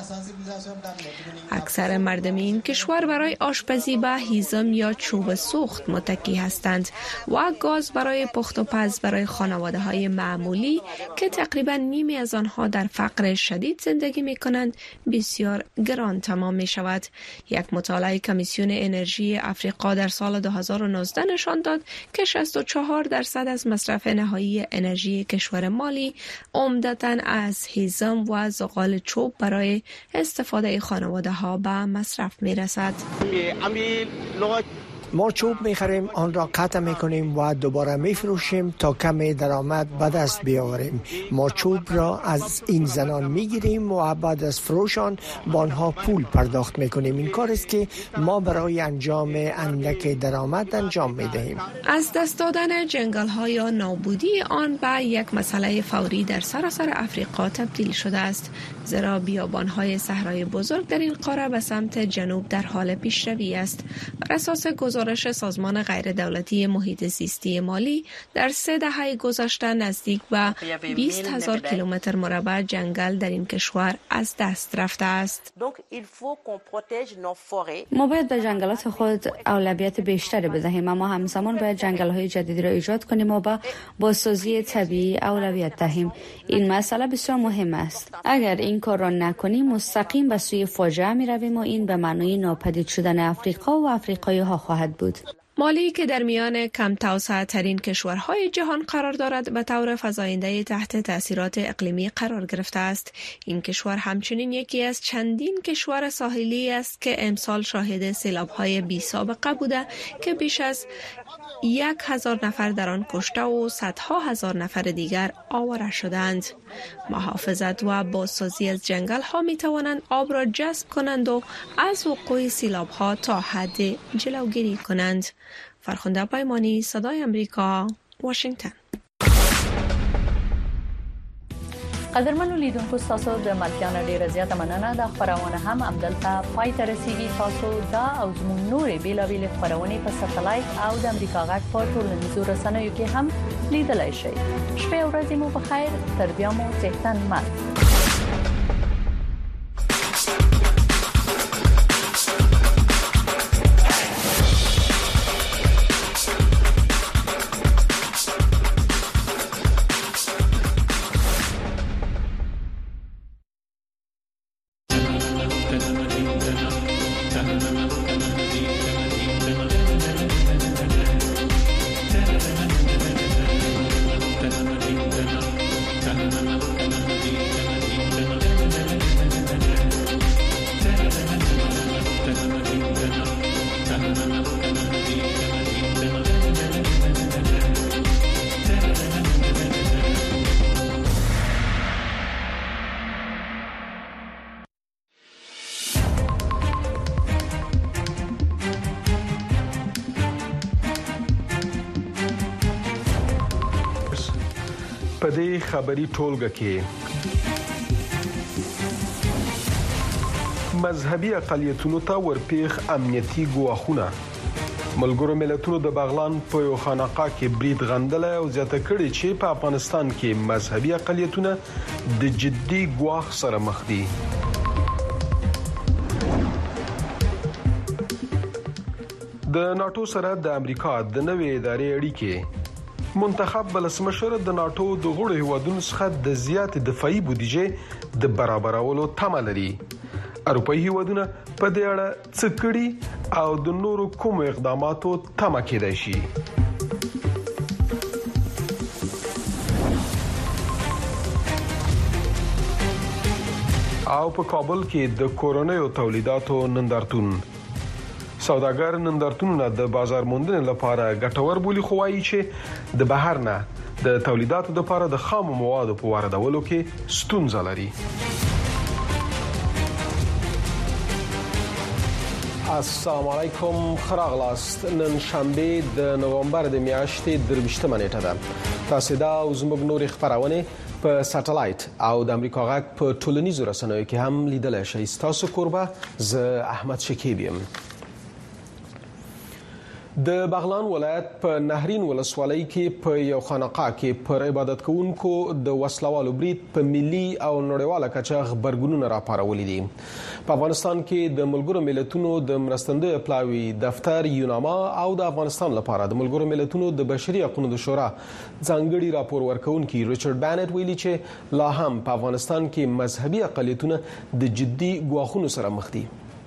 اکثر مردم این کشور برای آشپزی به هیزم یا چوب سوخت متکی هستند و گاز برای پخت و پز برای خانواده‌های معمولی که تقریبا نیمی از آنها در فقر شدید زندگی می کنند بسیار گران تمام می شود. یک مطالعه کمیسیون انرژی افریقا در سال 2019 نشان داد که 64% از مصرف نهایی انرژی کشور مالی عمدتاً از هیزم و زغال چوب برای استفاده خانواده‌ها به مصرف می رسد. ما چوب می‌خریم، آن را قطع می‌کنیم و دوباره می‌فروشیم تا کمی درآمد به دست بیاوریم. ما چوب را از این زنان می‌گیریم و بعد از فروش آن با آنها پول پرداخت می‌کنیم. این کار است که ما برای انجام اندک درآمد انجام می‌دهیم. از دست دادن جنگل‌ها یا نابودی آن به یک مسئله فوری در سراسر افریقا تبدیل شده است، زیرا بیابان‌های صحرای بزرگ در این قاره به سمت جنوب در حال پیشروی است. بر اساس گزارش سازمان غیر دولتی محیط زیستی مالی، در 3 دهه گذشته نزدیک به 20,000 کیلومتر مربع جنگل در این کشور از دست رفته است. ما باید به جنگلات خود اولویت بیشتری بدهیم، اما همزمان باید جنگل‌های جدیدی را ایجاد کنیم و به بازسازی طبیعی اولویت دهیم. این مسئله بسیار مهم است. اگر این کار را نکنیم مستقیم به سوی فاجعه می‌رویم و این به معنای ناپدید شدن افریقا و افریقایی‌ها خواهد بود. مالی که در میان کم توسعه ترین کشورهای جهان قرار دارد، به طور فزاینده تحت تاثیرات اقلیمی قرار گرفته است. این کشور همچنین یکی از چندین کشور ساحلی است که امسال شاهد سیلاب‌های بی‌سابقه بوده که بیش از 1,000 نفر در آن کشته و صدها هزار نفر دیگر آواره شدند. محافظت و بازسازی از جنگل‌ها می‌توانند آب را جذب کنند و از وقوع سیلاب‌ها تا حد جلوگیری کنند. فرخنده پیمانی، صدای امریکا، واشنگتن. قدرمنو لیدونکو، تاسو د ملکیانو ډیره زیاته مننه. د خبرونه هم عبدالله پای ته رسیدي. تاسو دا او زموږ نورې بیلابیل خبرونه په ساتلایت او د امریکا غږ په ټولنیزو رسنیو کې هم لیدلای شئ. شپه او ورځ مو بخیر. تر بیا مو څښتن مات. Thank you. په دې خبري ټولګه کې مذهبي اقلیتونو ته ورپېښ امنیتي ګواښونه، ملګرو ملتونو د بغلان په یو خانقاه کې برید غندله او زیاته کړې چې په افغانستان کې مذهبي اقلیتونه د جدي ګواښ سره مخ دي. د ناتو سره د امریکا د نوې ادارې اړیکې. منتخب ولسمشر د ناتو د غړو هیوادونو څخه د زیات دفاعي بودیجه د برابرولو تمه لري. اروپایي هیوادونه په دې اړه څه کړي او د نورو کوم اقداماتو تمه کېدای شي؟ او په کابل کې د کورونیو تولیداتو نندارتون. سوداګر نندارتونونه د بازار موندنې لپاره ګټور بولی خو وايي چې د بهر نه د تولیداتو لپاره د خام موادو په واردولو کې ستونزه لري. السلام علیکم، خراغلاست. نن شنبه د نوامبر د میاشتې 23مه نیټه ده. تاسو دا زموږ نوري خبرونه په ساتلایت او د امریکا غږ په ټولنیزو رسنیو کې هم لیدلای شئ. تاسو قربه ز احمد شکیبیم. د بغلان ولایت په نهرین ولسوالۍ کې په یو خانقاه کې پر عبادت کوونکو د وسلوالو برید په ملي او نړیواله کچه خبرګونونه راپارولي دي. په افغانستان کې د ملګرو ملتونو د مرستندوی پلاوی دفتر یوناما او د افغانستان لپاره د ملګرو ملتونو د بشري حقوقو د شورا ځانګړي راپور ورکونکي ریچارډ بانټ ویلي چې لا هم په افغانستان کې مذهبي اقلیتونه د جدي ګواښونو سره مخ دي.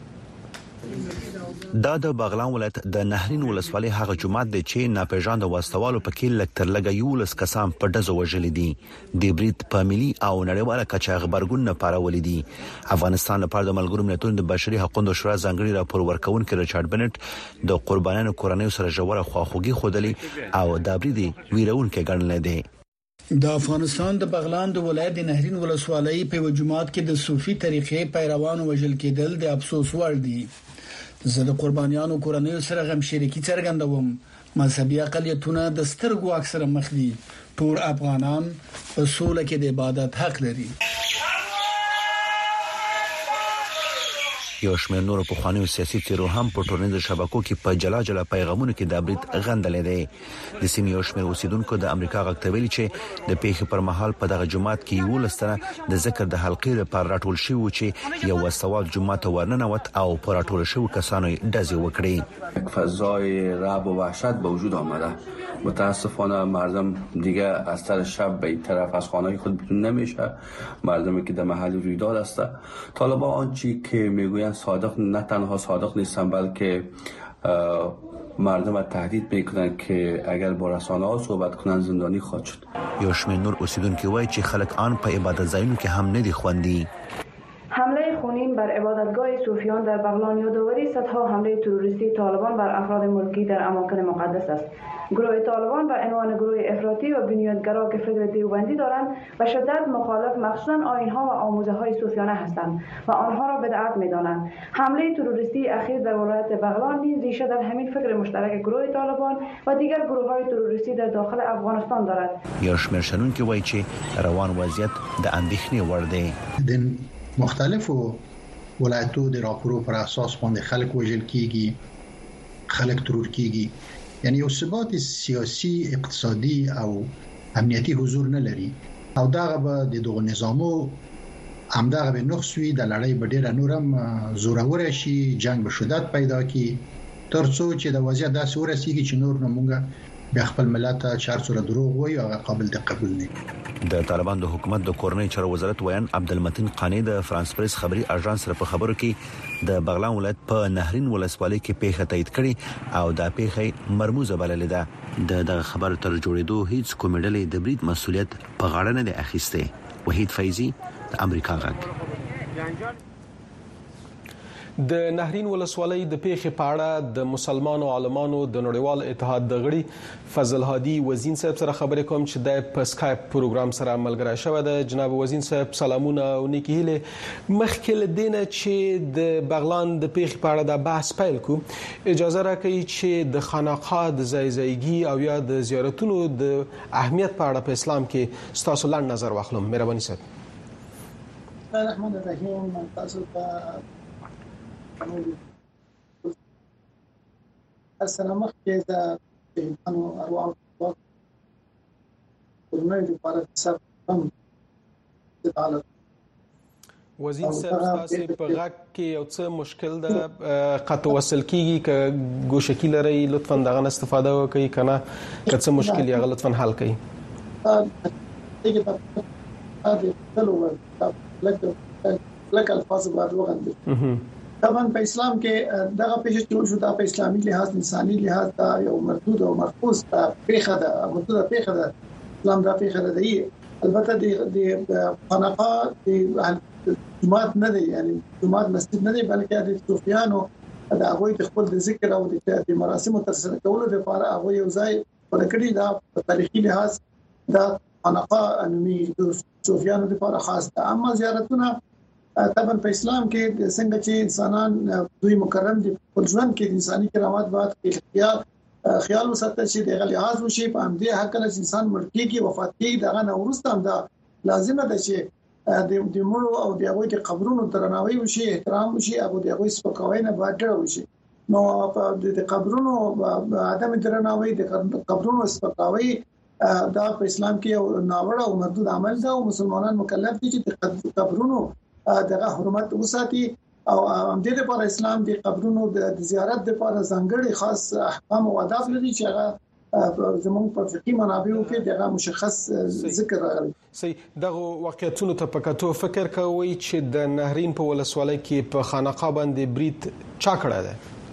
دا د بغلان ولایت د نهرین ولسوالۍ هغه جماعت دی چې ناپېژانده وسوالو په کې لکتر لګا 11 کسان په ډزو وژل دي. د برید په ملي او نړیواله کچه خبرګون نه پارولې دي. افغانستان لپاره د ملګرو ملتونو د بشري حقوقو شورا ځانګړي راپور ورکونکي ریچارډ بانټ د قربانانو کورنۍ سره ژوره خواخوږي خوده او د برید ویرونکي ګڼل دي. د افغانستان د بغلان د ولایت د نهرین ولسوالۍ په جماعت کې د صوفي طریقې پیروانو وژل کېدل د افسوس وړ دي. زه د قربانیانو کورنۍ سره غم شریکي څرګندوم. مذهبي اقلیتونه د ستر ګواښ سره مخ دي. ټول افغانان په سوله کې د عبادت حق لري. یو شمېر نور په خوانیو سیاسي تیرو هم په ټولنیزو شبکو کې په جلا جلا پیغامونو کې د برید غندلې دي. د سیمې یو شمېر اوسیدونکو د امریکا غږ ته ویلي چې د پیښې پر مهال په دغه جماعت کې یو لستنه د ذکر د حلقې لپاره راټول شي چې یو وسوال جماعت ورننوت او پر راټول شو کسانو ډزې وکړي. فضای رعب و وحشت به وجود آمده. متاسفانه مردم دیگه از سر شب به این طرف از خانه‌های خود بیرون نمیشه. مردمی که در محل رویداد هستند. طالبان آنچه که میگویند صادق، نه تنها صادق نیستند بلکه مردم تهدید میکنند که اگر با رسانه‌ها صحبت کنند زندانی خواهد شد. یو شمېر نور اوسیدونکو وایي چې خلک آن په عبادت ځایونو کې هم نه دي خوندي. حمله خونین بر عبادتگاه صوفیان در بغلان یادآوری صدها حمله تروریستی طالبان بر افراد ملکی در اماکن مقدس است. گروه طالبان به عنوان گروه افراطی و بنیادگرا که فکر دیوبندی دارند و شدت مخالف مخصوصا آیین‌ها و آموزه‌های صوفیانه هستند و آنها را بدعت می‌دانند. حمله تروریستی اخیر در ولایت بغلان نیز ریشه در همین فکر مشترک گروه طالبان و دیگر گروه‌های تروریستی در داخل افغانستان دارد. یو شمېر شنونکي وایي چې روان وضعیت د اندېښنې وړ دی. مختلفو ولایتو د راپورو پر اساس باندې خلک وژل کیږي، خلک ترور کیږي. یعنی یو ثبات سیاسي، اقتصادي او امنیتي حضور نه لري او دغه به د دغه نظامو همدغه به نقصوي د لړۍ په ډیره نورم زورور شي، جنگ به شدت پیدا کی ترڅو چې د وضعیت داسې ورسیږي چې نور نمونګه بیا خپل ملت ته چارڅوره دروغ وایي او قابل د قبول نه. د طالبان د حکومت د کورنۍ چارو وزارت ویان عبدالمتین قانی د فرانس پریس خبري اژانس سره په خبرو کې د بغلان ولایت په نهرین ولسوالۍ کې پیښه تایید کړي او دا پیښه مرموزه بللې ده. د خبر تر جوړېدو هیڅ کومېډلې د برید مسولیت په غاړه نه دی اخیسته. وحید فیضی د امریکا غږ. د نهرین ولسوالۍ د پیښې په اړه د مسلمانو عالمانو د نړیوال اتحاد د غړي فضل هادي وزین صاحب سره خبرې کوم چې د په اسکایپ پروګرام سره ملګری شوی دی. جناب وزین صاحب سلامونه او نیکی هیله. مخکې له دې نه چې د بغلان د پیښې په اړه د بحث پیل کو، اجازه راکړئ چې د خانقاه د ځایځایګي او یا د زیارتونو د اهمیت په اړه په اسلام کې ستاسو لاند نظر واخلم. مهرباني صاحب. الرحمن الرحیم. تاسو ته السلام عليكم د ارواح ورنه لپاره حساب هم تعالی وزین صاحب تاسو په غږ کې یو څه مشکل ده، قطع وصل کیږي که ګوشکی لري لطفا دغه استفاده وکړئ، کنه که څه مشکل یې لطفا حل کړئ. لکه الفاظ بعد وغندل طبعا په اسلام کې دغه پیښه چې شو دا په اسلامي لحاظ انساني لحاظ دا یو مردود او مرفوض پیښه ده، مردود پیښه ده. اسلام دا پیښه ده دی. البته د خانقاه د جماعت نه دی، یعنی جماعت مسجد نه دی، بلکې د صوفیانو د هغه د خپل د ذکر او د مراسم تر سره کولو لپاره هغه یو ځای ورکړي. دا په تاریخي لحاظ دا خانقاه انمي د صوفیانو لپاره خاص ده. اما زیارتونه طبعا په اسلام کې څنګه چې انسانان دوی مکرم دي په ژوند کې د انساني کرامت بعد خیال وساتل شي د غلیاز وشي په همدې حق له انسان مړ کېږي وفات کېږي دغه نورسته هم دا لازمه ده چې د مړو او د هغوی د قبرونو درناوی وشي، احترام وشي او د هغوی سپکاوی نه باید ډډه وشي. نو د قبرونو عدم درناوی د قبرونو سپکاوی دا په اسلام کې یو ناوړه او مردود عمل ده او مسلمانان مکلف دي چې د قبرونو دغه حرمت وساتي او همدې لپاره اسلام د قبرونو د زیارت لپاره ځانګړي خاص احکام او آداب لري چې هغه زموږ په فقهي منابعو کې دغه مشخص ذکر راغلی. صحیح. دغه واقعیتونو ته پکاتو فکر کوي چې د نهرین په ولسوالۍ کې په خانقاه باندې برید چا کړی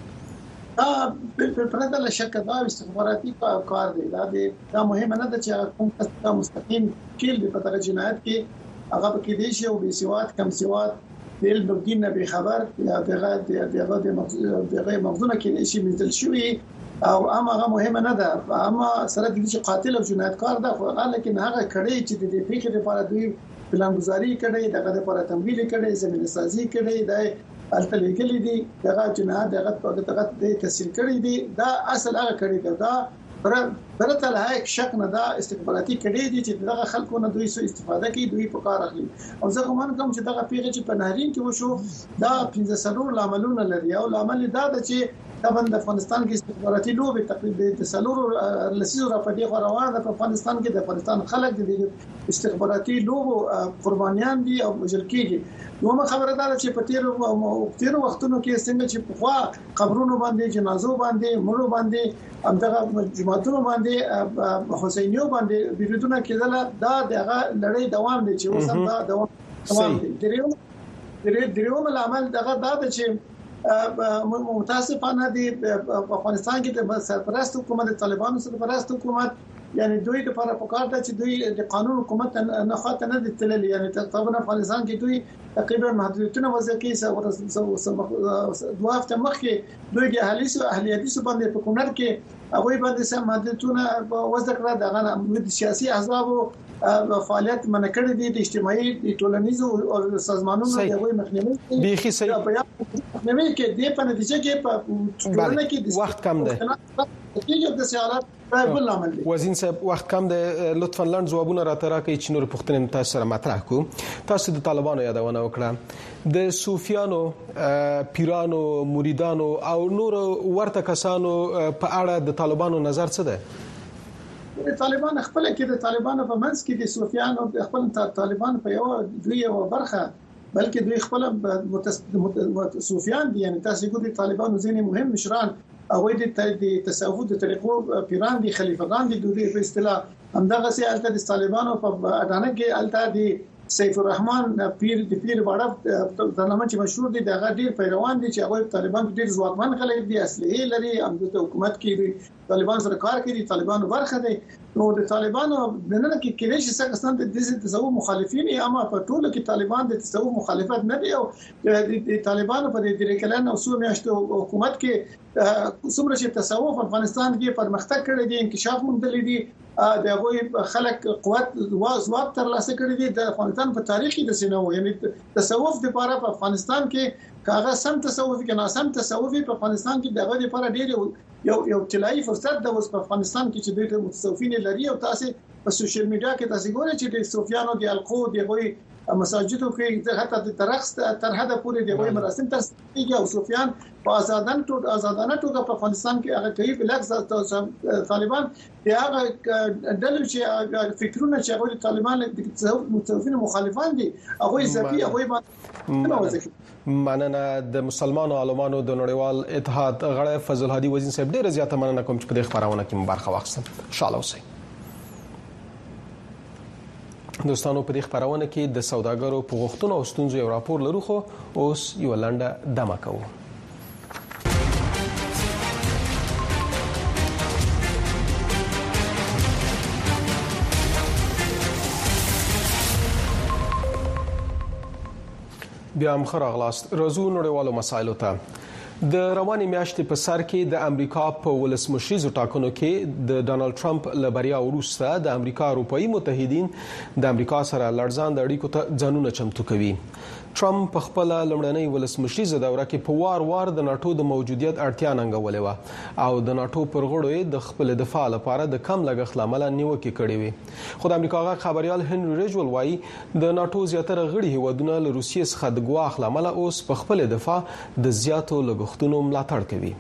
دی؟ په پرده له شک دا استخباراتي کار دی. دا مهمه نه ده چې کوم کس مستقیم کېل په دغه جنایت کې هغه کې دي چې او بي سواد کم سواد د دین نه به خبر یا دغه موضوع کې شي مثل شوی او هغه مهمه نه ده. اما سره د چې قاتل او جنایتکار ده، خو لیکن هغه کړي چې د دې پیښې لپاره دوی پلانګذاري کړي، دغه لپاره تمویل کړي، زمينه سازي کړي، د التلګلې دي دغه جنایت دغه د تسهیل کړي دي. دا اصل هغه کړي دا پرته له هیڅ شک نه دا استخباراتي کړي دي چې دغه خلکو نه دوی سو استفاده کوي، دوی په کار اخلي. او زه کوم چې دغه پیښه چې په نهرین کې وشو دا 15 لاملونه لري. او لامل دا ده چې طبعا د افغانستان کې استخباراتي لوبې تقریبا د سلورو لسیزو را پدې خو روانه ده. په افغانستان کې د افغانستان خلک د استخباراتي لوبو قربانيان دي او وژل کېږي. نو خبره ده چې په تیرو وختونو کې څنګه چې په خوا قبرونو باندې، جنازو باندې، مړو باندې، همدغه جماعتونو باندې، حسینیو باندې بریدونه کېدل. دا دغه لړۍ دوام دي چې اوس هم دا دوام دي. دریوم العمل دغه دا چې متاسفانه دی په افغانستان کې د سرپرست حکومت، د طالبانو سرپرست حکومت، یعنی دوی د لپاره پکار ده چې دوی د قانون حکومت نه خاطر نه دي تللی. یعنی طبعا افغانستان کې دوی تقریبا محدودیتونه وضع کوي. دوه هفته مخکې دوی د اهلیتي باندې په کونړ کې هغه باندې سم محدودیتونه وضع کړل. دغه د سیاسي احزاب فعالیت منع کړی دي، د اجتماعي د ټولنیزو او سازمانونو د هغوی مخنیوي بيخي صحیح نوې کې د په نتیجه کې په ټولنه کې د وخت کم ده کېږي د سیالات بل عمل دي. وزین صاحب وخت کم ده، لطفا لاند ځوابونه راته راکړئ چې نور پوښتنې تاسو سره مطرح کو. تاسو د طالبانو یادونه وکړه، د صوفیانو، پیرانو، مریدانو او نور ورته کسانو په اړه د طالبانو نظر څه ده؟ د طالبان خپل کې د طالبانو په منځ کې د صوفیانو خپل طالبان په یو برخه، بلکې دوی خپل صوفیان دي. یعنی تاسو ګورئ طالبانو ځینې مهم مشران هغه د تصوف د طریقو پیران دي، خلیفګان دي. دوی په اصطلاح همدغه سي الته د طالبانو په اډانه کې الته دي سیف الرحمن پیر د پیر وړه ځنامه چې مشهور دي، دغه ډیر پیروان دي چې هغه طالبان ډیر ځواکمن خلک دي، اصلي لري، هم د حکومت کې دي، طالبان سره کار کوي، طالبانو برخه دي. نو د طالبانو دنه کې کېږي چې څنګه د تصوف مخالفین اما په ټولو کې طالبان د تصوف مخالفت نه دی او د طالبانو په دې کلن او سو میاشتو حکومت کې څومره چې تصوف افغانستان کې پرمختګ کړی دی انکشاف موندلی دی د هغوی خلک قوت ځواک ترلاسه کړی دی د افغانستان په تاریخ کې د سينو یعنی تصوف د لپاره په افغانستان کې کاغه سم تصوف کې ناسم تصوف په افغانستان کې دغه لپاره ډېر یو طلایی فرصت د اوس په افغانستان کې چې د متصوفین لري او تاسو په سوشل میډیا کې تاسو ګورئ چې د صوفیانو د القو د هغوی مساجدو کې حتی د ترخص تر حد پورې د هغوی مراسم ترسره او صوفیان په آزادانه توګه په افغانستان کې هغه کوي بلکې طالبان هغه دلته چې فکرونه چې هغه طالبان د متصوفین مخالفان دي هغه ځکه هغه باندې مننه د مسلمانانو عالمانو د نړیوال اتحاد غړی فضل هادي وزین صاحب ډیره زیاته مننه کوم چې په دې خبرونه کې برخه واخیستم. انشاءالله اوسئ. دوستانو په دې خبرونه کې د سوداګرو په غوښتنو او ستونزو یو راپور لرو خو اوس یو لنډه دمه کوو. بیا هم خراغلاست رازو نړیوالو مسایلو ته. د رواني میاشتې په سر کې د امریکا په ولسمشریزو ټاکنو کې د ډانلډ ټرمپ له بریا وروسته د امریکا اروپאי متحدین د امریکا سره لړزان د اړیکو ته ځانونه چمتو کوي. ټرمپ په خپل لمړنۍ ولسمشریزه دوره کې په وار د ناتو د موجودیت اړتیا ننګولې و او د ناتو پر غړو د خپل دفاع لپاره د کم لګښت لامل نیوکه کړې وي. خو د امریکا غا خبريال هنري ریجول وايي د ناتو زیاتره غړي هیوادونه له روسیې څخه د ګواښ لامل اوس په خپل دفاع د زیاتو لګښتونو ملاتړ کوي.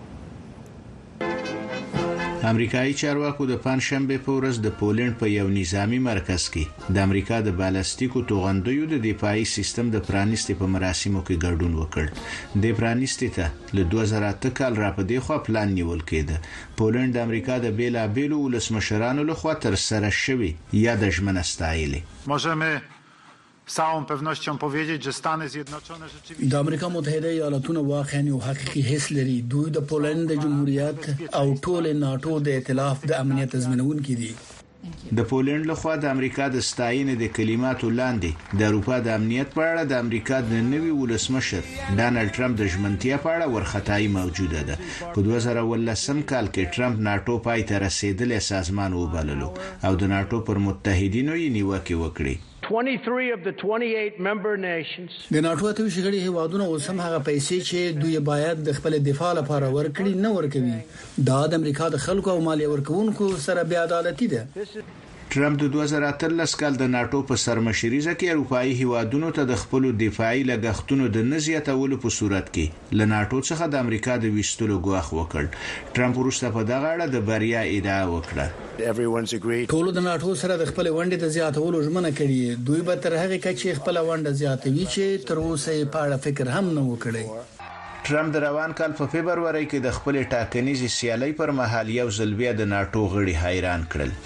امریکایي چارواکو د پنځشنبه په ورځ د پولند په یو نظامی مرکز کې د امریکا د بالستیکو توغندیو د دفاعي سیستم د پرانیستي په مراسمو کې ګډون وکړ. د پرانیستي ته له 2008 کال را پدې خو پلان نیول کېده. پولند د امریکا د بیلابیلو ولسمشرانو لخوا تر سره شوی یا د ژمنه ستایلې. możemy z całą pewnością powiedzieć, że Stany Zjednoczone rzeczywiście د امریکا متحده ایالاتونه واقعا یو حقیقي حس لري. دوی د پولند د جمهوریت او ټول ناتو د ائتلاف د امنیت تضمینونکي دي. د پولند لخوا د امریکا د ستاینې د کلماتو لاندې د اروپا د امنیت په اړه د امریکا د نوي ولسمشر ډانلډ ټرمپ د ژمنتیا په اړه ورختای موجوده ده. په 2018 کال کې ټرمپ ناتو پای ته رسیدلې سازمان وبللو او د ناتو پر متحدینو یې نیوکه وکړي. 23 of the 28 member nations د ناتو ته شغړي هیوادونه اوس هم هغه پیسې چې دوی باید د خپل دفاع لپاره ورکړي نه ورکوي. دا د امریکا د خلکو او مالیه ورکوونکو سره بیا عدالتي ده. ټرمپ د 2013 کال د ناتو په سرمشریزه کې اروپאי هیوادونو ته د خپل دفاعي لګښتونو د نزیاتولو په صورت کې له ناتو څخه د امریکا د ویستلو غواخ وکړ. ټرمپ وروسته په دغه اړه د بریا ادعا وکړه. ټول د ناتو سره د خپل ونډې د زیاتولو ژمنه کړې. دوی به تر هغه کچې خپل ونډه زیاتوي چې تر اوسه په اړه فکر هم نه وکړي. ټرمپ د روان کال په فبرवरी کې د خپل ټاکنیزي سیالي پر مهال یو ځل بیا د ناتو غړي حیران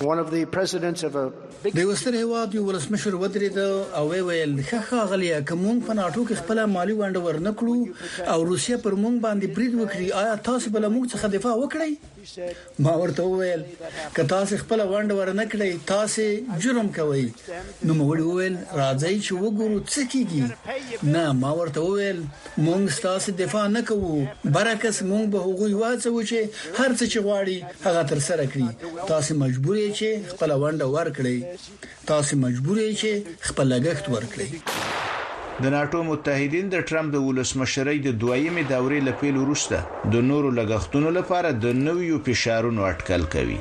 کړل. د وستر هیواد یو ولسمشر ودرېد او ویل ښه غلیا کوم په ناتو کې خپل مالی ونډه ورنکړو او روسیا پر مونږ باندې برید وکړي. آیا تاسو بل موږ څخه دفاع وکړئ؟ ما ورته ویل که تاسو خپل ونډه ورنکړئ تاسو جرم کوئ. نو موږ ویل راځي چې وګورو څه کیږي. نه ما ورته ویل مونږ تاسو دفاع نه کوو. برعکس مونږ به هغوی واڅو چې هر څه چې غواړي هغه تر سره کړي. تاسو مجبور یې چې خپل ونډه ورکړئ. تاسو مجبور یې چې خپل لګښت ورکړئ. د ناتو متحدین د ټرمپ د ولسمشرۍ د دویمې دورې لپاره وروسته د نورو لګښتونو لپاره د نویو فشارونو اټکل کوي.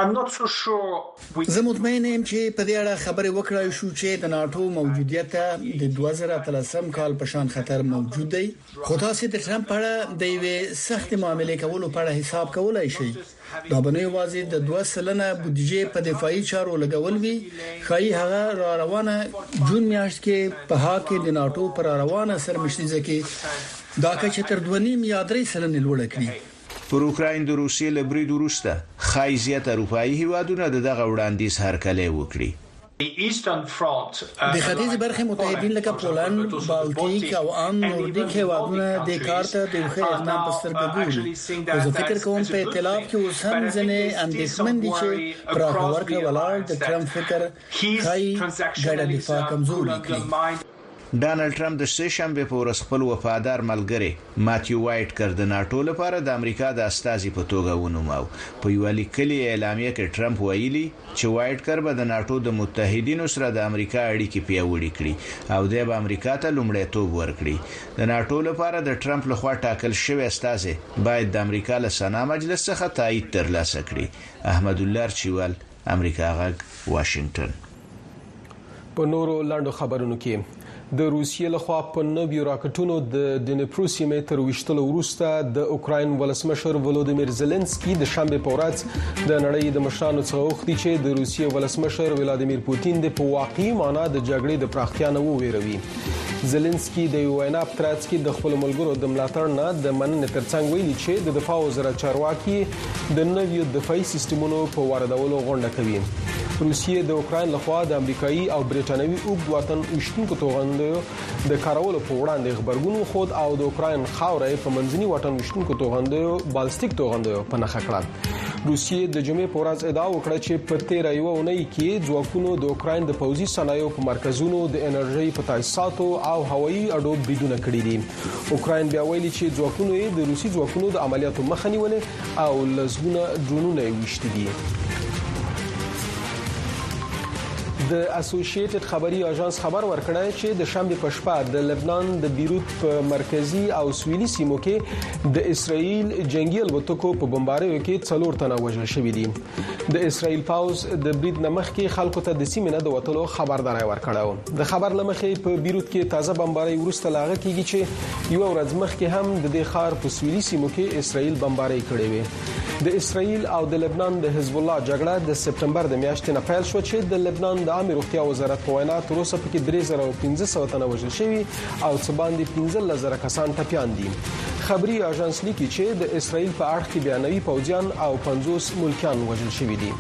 زه مطمئن یم چې په دې اړه خبرې وکړای شو چې د ناتو موجودیت د 2013 کال په شان خطر موجود دی. خو تاسو د ټرمپ په اړه د یوې سخت معاملې کولو په اړه حساب کولای شئ. دا بنوي واځي د 2% بودیجه په دفاعي چارو لګول وی. خای هغه روانه جون میاشت کې په هغه کې د ناتو پر روانه سرمشریزه کې دا چې تر 2.5 یا 3% لوړ کړی. پر اوکراین د روسیې له برید وروسته خای زیات اروپאי هیوادونه دغه وړاندیز هرکلی وکړي. د ختیځ برخې متحدین لکه پولند، بالټیک او ان نوردیک هیوادونه د کارته د ښه اقدام په سترګه ګوري. زه فکر کوم په ائتلاف کې اوس هم ځنې اندېښمن دي چې پراخ ورکړه ولاړ د ټرمپ فکر خای ګډه دفاع کمزوري کړي. ډانلډ ټرمپ د سه شنبه په ورځ خپل وفادار ملګری ماتیو وایټکر د ناتو لپاره د امریکا د استازي په توګه ونوماو. په یو لیکلي اعلامیه کې ټرمپ ویلي چې وایټکر به د ناتو د متحدینو سره د امریکا اړیکې پیاوړې کړي او د امریکا ته لومړیتوب ورکړي. د ناتو لپاره د ټرمپ لخوا ټاکل شوی استازي باید د امریکا له سنا مجلس څخه تایید ترلاسه کړي. احمد الله چوال، امریکا غږ، واشنگټن. په نورو لاندو خبرونو کې د روسیې لخوا په نویو راکټونو د دنیپرو سیمې تر وشتلو وروسته د اوکراین ولسمشر ولودیمیر زيلنسکي د شنبه په ورځ د نړۍ د مشرانو څخه وغوښتي چې د روسیې ولسمشر ولادیمیر پوتین د په واقعي معنی د جګړې د پراختیا نه وویروي. زيلنسکي د یو وینا په ترڅ کې د خپل ملګرو د ملاتړ نه د مننې ترڅنګ ویلي چې د دفاع وزارت چارواکي د نویو دفاعي سیستمونو په واردولو غونډه کوي. روسیې د اوکراین لخوا د امریکایي او برېټانوي اوږد وطن وشتونکو توغندیو د کارولو په وړاندې خبرګون خود او د اوکراین خاورې په منځني وطن وشتونکو توغندیو بالستیک توغندیو په نخښه کړه. روسیې د جمعې په ورځ ادعا وکړه چې په 13 یو اونۍ کې ځواکونو د اوکراین د پوځي صنایعو په مرکزونو د انرژي په تاسیساتو او هوایي اډو بریدونه کړي دي. اوکراین بیا ویلي چې ځواکونو یې د روسي ځواکونو د عملیاتو مخه نیولې او لزګونه ډرونونه یې وشتي دي. د اسوسییټډ خبري اژانس خبر ورکړی چې د شنبه په شپه د لبنان د بیروت په مرکزی او سویلي سیمو کې د اسرائیل جنگي الوتکو په بمباریو کې 4 تنه وژل شوي دي. د اسرائیل پاوز د برید نمخ کې خلکو ته د سیمې نه د وټلو خبرداري ورکړه. د خبر لمخې په بیروت کې تازه بمباری ورسته لاغه کیږي چې یو ورځ مخکې هم د دې ښار په سویلي سیمو کې اسرائیل بمباری کړې وي. د اسرائیل او د لبنان د حزب الله جګړه د سپتمبر د میاشتې نه پیل شو چې د لبنان د عامه روغتیا وزارت په وینا تر اوسه پکې 3500 تنه وژل شوي او څه باندې 15000 کسان ټپيان دي. خبري اژانس لیکي چې د اسرائیل په اړه کې بیانوي پوځیان او 50 ملکیان وژل شوي دي.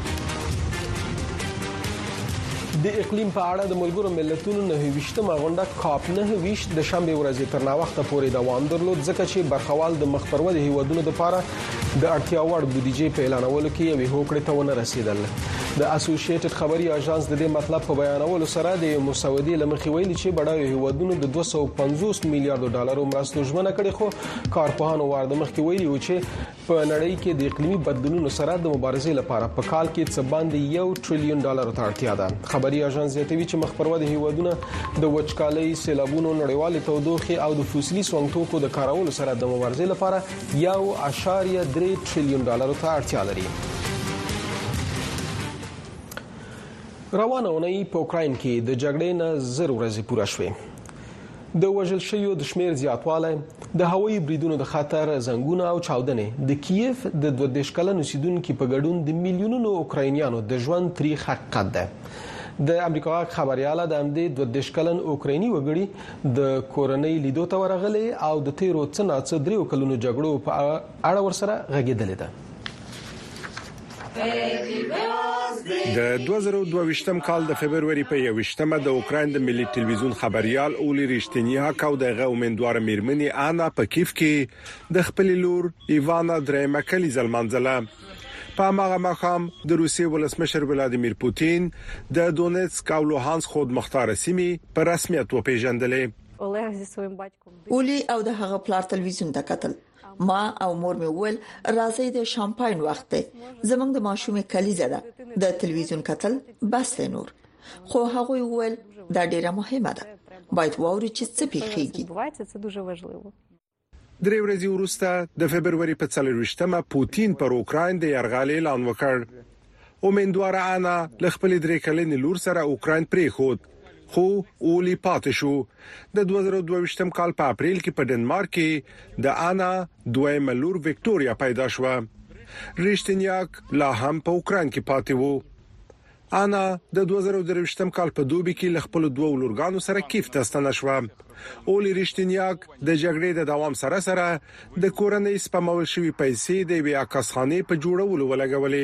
د اقلیم په اړه د ملګرو ملتونو 29مه غونډه کاپ 29 د شنبه ورځې تر ناوخته پورې دوام درلود ځکه چې برخوال د مخپرود هیوادونو لپاره د اړتیا وړ بودیجې په اعلانولو کې یوې هوکړې ته ونه رسیدل. د اسوسییټډ خبري اژانس د دې مطلب په بیانولو سره د مسودې لمخې ویلي چې بډایو هیوادونو د 250 میلیارډ ډالرو مرستو ژمنه کړې خو کارپوهانو ورده مخکې ویلي و چې په نړۍ کې د اقلیمي بدلونونو سره د مبارزې لپاره په کال کې څه باندې $1 ټریلیون ته اړتیا ده. خبري اژانس زیاتوي چې مخپرود هیوادونه د وچکالۍ، سیلابونو، نړیوالې تودوخې او د فوسیلي سونګتوکو د کارولو سره د مبارزې لپاره $1.3 ټریلیون ته اړتیا لري. روانه اونۍ په اوکراین کې د جګړې نه 0 ورځې پوره شوې. د وژل شویو د شمیر زیاتوالی، د هوایي بریدونو د خطر زنګونه او چاودنې د کیف د 22 کلن اوسیدونکو په ګډون د میلیونونو اوکراینیانو د ژوند تاریخ حقیقت ده. د امریکا خبرياله د امدې 22 کلن اوکرایني وګړي د کورنۍ لیدو ته ورغلي او د تیرو څنګه 3 کلونو جګړو په اړه ورسره غږیدل ده. د 2022م کال د فبرवरी په 21مه د اوکراین د ملي ټلویزیون خبريال اولی ریشتنیاک او د غومندوار میرمنی انا په کیف کې د خپل لور ایوانا درېمکلی زلمانځله. په هغه مقام د روسیې ولسمشر ولادیمیر پوتین د دونیتسک او لوهانسک خود مختار سیمې په رسمیت وپیژندلې. اولی او د هغه پلار تلویزیون ته کتل. ما او مور مې ول راځي د شامپاین وخت دی زمونږ د ماشومې کلیزه ده د تلویزیون کتل بس نور خو هغه ول دا ډیره مهمه ده باید ووري چې څه پیښیږي. درې ورځې وروسته د فبرवरी په 24مه پوتین پر اوکراین د یرغل اعلان وکړ. اومندوار انا ل خپل 3 کلنې لور سره اوکراین پرې خود خو اولی پاتې شو. د 2022م کال په اپریل کې په ډنمارک کې د انا دویمه لور وکټوريا پیدا شو. ریشتنیاک لا هم په اوکراین کې پاتې وو. انا د 2023م کال په دوبي کې ل خپل 2 لورګانو سره کیف ته ستنه شو. اولی ریشتنیاک د جګړې د دوام سره سره د کورنۍ سپمول شوی پیسې د وی اکاسخانه په جوړولو ولګولې.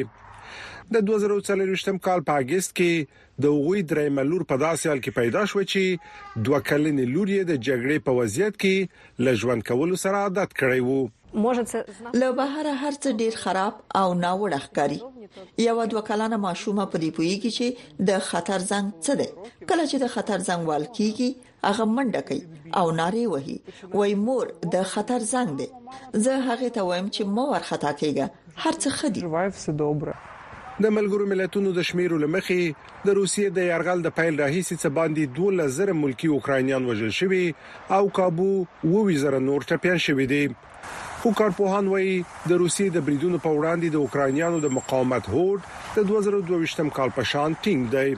د 2023م کال په اگست کې د وګړي درې ملور په داسې حال کې پیدا شو چې دوه کلنې لور یې د جګړې په وضعیت کې لژوند کولو سره عادت کړی وو. له بهر هر څه ډیر خراب او ناوړه ښکاري. یو دوه کلانه ماشومه په دې پویږي چې د خطر زنګ څه دی. کله چې د خطر زنګ وال کیږي هغه منډه کوي او نارې وهي وای مور د خطر زنګ دی. زه هغه ته وایم چې مو ورختا کېږي هر څه خدي. د ملګرو ملتونو د شمیرو لمخې د روسیې د یرغل د پیل راهیسې څه باندې 12,000 ملکی اوکراینیان وژل شوي او کابو 20,000 نور ټپيان شوي دي. خو کارپوهان وایي د روسیې د بریدونو په وړاندې د اوکراینیانو د مقاومت هوډ د 2022م کال په شان ټینګ دی.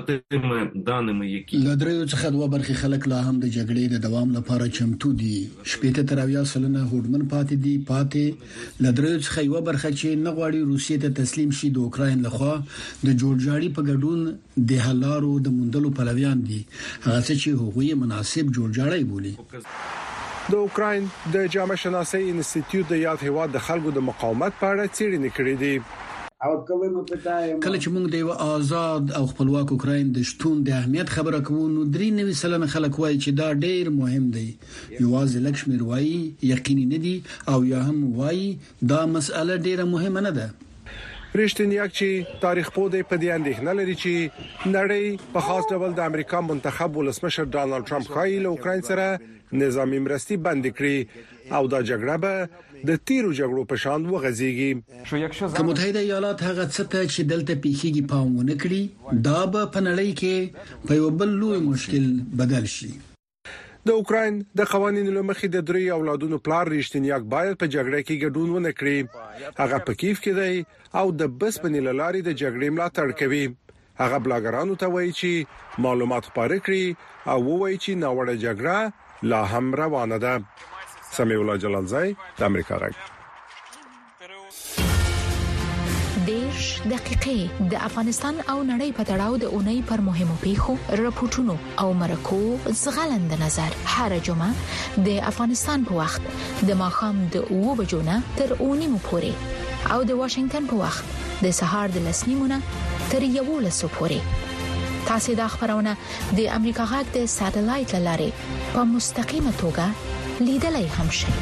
لدریو څخه دوه برخې خلک لا هم د جګړې د دوام لپاره چمتو دي. شپېته تر 80% هوډمن پاتې دي. لدریو څخه یو برخه چې نه غواړي روسیې ته تسلیم شي د اوکراین لخوا د جوړجاړي په ګډون د حلارو د مندلو پلویان دي. هغه چې هغوی مناسب جوړجاړی بولي. د اوکراین د جامعه شناسي انسټیټیوټ د یاد هیواد د خلکو د مقاومت په اړه څېړنې کړې دي. کله چې موږ د یو آزاد او خپلواک اوکراین د شتون د اهمیت خبره کوو نو 93% خلک وایي چې دا ډېر مهم دی. یوازې لکشمیر وایي یقیني نه دي او یا هم وایي دا مسأله ډېره مهمه نه ده. رښتینیاک چې تاریخ په دې په دې اندېښنه لري چې نړۍ په خاص ډول د امریکا منتخب ولسمشر ډانلډ ټرمپ خایي له اوکراین سره نظامی مرستي بند کړي او دا جګړه به د تیرو جګړو په شان وغځيږي. که متحده ایالات هغه څه ته چې دلته پیخيږي پام ونه کړي دا به په نړۍ کې په یو بل لوی مشکل بدل شي. د اوکراین د قوانینو لمخې د درې اولادونو پلار رښتینیاک باید په جګړه کې ګډون ونه کړي. هغه په کیف کې دی او د بسپنې لارې د جګړې ملاتړ کوي. هغه بلاګرانو ته وایي چې معلومات خپاره کړي او وایي چې ناوړه جګړه لا هم روانه ده. سمیع الله جلالزای د امریکا غږ. دیش دقیقې د افغانستان او نړۍ په تړاو د اونۍ پر مهمو پیښو راپورټونو او مرکو زغلند نظر هر جمعه د افغانستان په وخت د ماښام د 2 بجو نه تر 9 پورې او د واشنگټن په وخت د سهار د 10 نیمو نه تر 11 پورې. تاسو د خبرونه د امریکا غږ د ساتلایت لارې په مستقیمه توګه لیدلای هم شئ.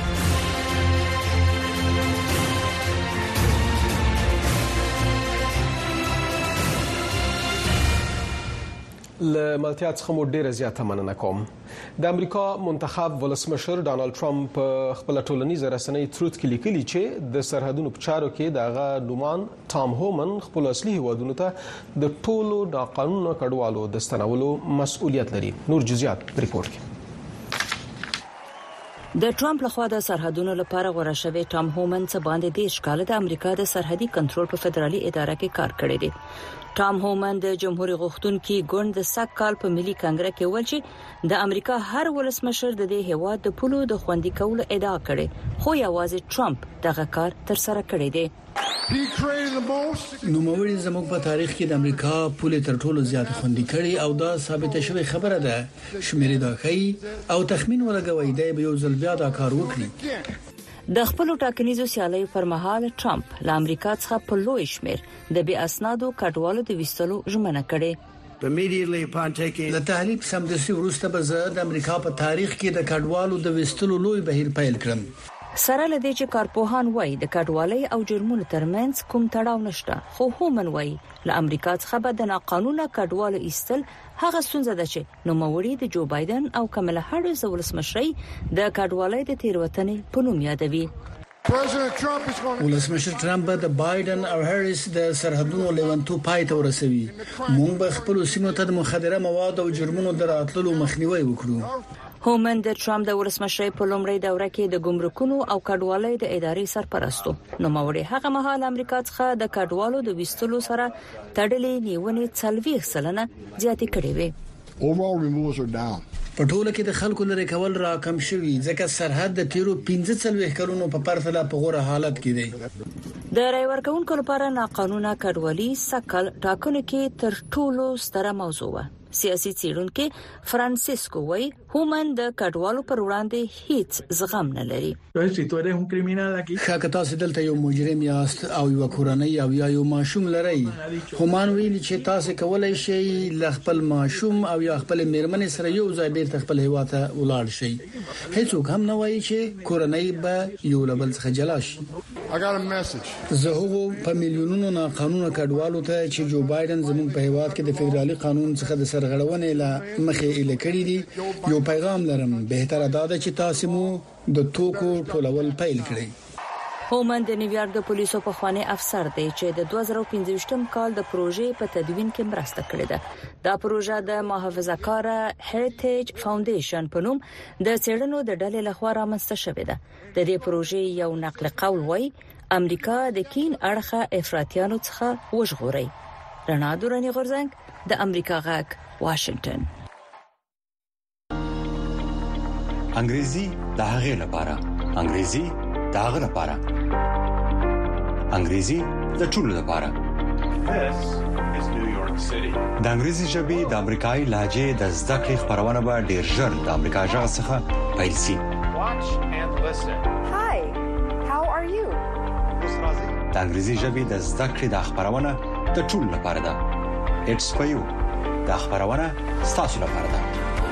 له ملتیا څخه مو ډیره زیاته مننه کوم. د امریکا منتخب ولسمشر ډانلډ ټرمپ خپل ټولنیزه رسنۍ تروت کې لیکلي چې د سرحدونو په چارو کې دغه نومان ټام هومن خپل اصلي هیوادونو ته د ټولو ناقانونه کډوالو د ستنولو مسؤلیت لري. نور جزئیات ریپورت کې. د ټرمپ لخوا د سرحدونو لپاره غوړه شوی ټام هومن څخه باندې 10 کال د امریکا د سرحدي کنټرول په فدرالي اداره کې کار کړی دی. ټام هومن د جمهوریت غوښتونکو ګوند د سک کال په ملي کنګره کې ول چې د امریکا هر ولسمشر د دې هیواد د پولو د خوندي کولو ادعا کړي خو یوازې ټرمپ دغه کار تر سره کړی دی. نو موري زموږ په تاریخ کې د امریکا پولې تر ټولو زیات خوندي کړي او دا ثابت شوی خبره ده. شمیرې دا کوي او تخمین ولګوي دی به یو ځل بیا دا کار وکړي. د خپل ټاکنیزو سیالۍ پر مهال ټرمپ له امریکا څخه په لوی شمیر د بي اسنادو کډوالو د وستلو ژمنه کړې. د تعلیق سمدستي وروسته به زه د امریکا په تاریخ کې د کډوالو د وستلو لوی بهیر پیل کړم. سره لدې چې کارپوهان وایي د کډوالۍ او جرمونو ترمنځ کوم تړاو نشته خو هومن وایي له امریکا څخه به د ناقانونه کډوالو ایستل هغه ستونزه ده چې نوموړي د جو بایدن او کملا هریس ولسمشرۍ د کډوالۍ د تیروتنې په نوم یادوي. ولسمشر ټرمپ د بایدن او هریس د سرحدونو لیونتو پای ته ورسوي. موږ به خپل سیمو ته د مخدره مواد او جرمونو دراتلو مخنیوي وکړو. هومن د ټرمپ د ولسمشرۍ په لومړۍ دوره کې د ګمرکونو او کډوالۍ د ادارې سرپرستو نوموړي هغه مهال امریکا څخه د کډوالو د وستلو سره تړلې نیونې 40% زیاتې کړې وې. په ټوله کې د خلکو لري کول را کم شوی ځکه سرحد د تیرو 15 کلونو په پرتله په غوړه حالت کې دی. د رای ورکوونکو لپاره ناقانونه کډوالي سکل ټاکنو کې تر ټولو ستره موضوع و. سیاسي څېړونکو فرانسیسکو وای هومن د کډوالو پر وړاندې هیڅ زغم نه لري. شاکتا سدلته یو مجرم یاست او یو کورنۍ او یو ماشوم لري. هومن ویل چې تاسو کولای شئ خپل ماشوم او یا خپل میرمن سره یو ځای بیرته خپل هیواد ته ولاړ شئ. هیڅوک هم نه وایي چې کورنۍ به یو لبل څخه جلا شي. زه هغه په میلیونونو ناقانونه کډوالو ته چې جو بایدن زموږ په هیواد کې د فدرالي قانون څخه د سرغړونې له مخې اله کړی دي یو پیغام لرم. بهتره ده چې تاسو مو د توکو ټولول پیل کړئ. هومن د نیویارک د پولیسو په خواني افسر دی چې د 2015م کال د پروژې په تدوین کې مرسته کړې ده. دا پروژه د محافظه‌کار هریټیج فاونډیشن په نوم د څېړنو د ډلې لخوا رامنځته شوې ده. د دې پروژې یو نقل قول وایي امریکا د کین اړخه افراطیانو څخه وژغوري. رڼا دوراني غورځنګ د امریکا غږ واشنگټن. انګریزي د هغې لپاره، انګریزي د هغه لپاره، انګریزي د ټولو لپاره. د انګریزي ژبې د امریکایي لهجې د زده کړې خبرونه به ډېر ژر د امریکا ژغ څخه پیل شي. د انګریزي ژبې د زده کړې د خبرونه د ټولو لپاره ده. It's for you. د خبرونه ستاسو لپاره ده.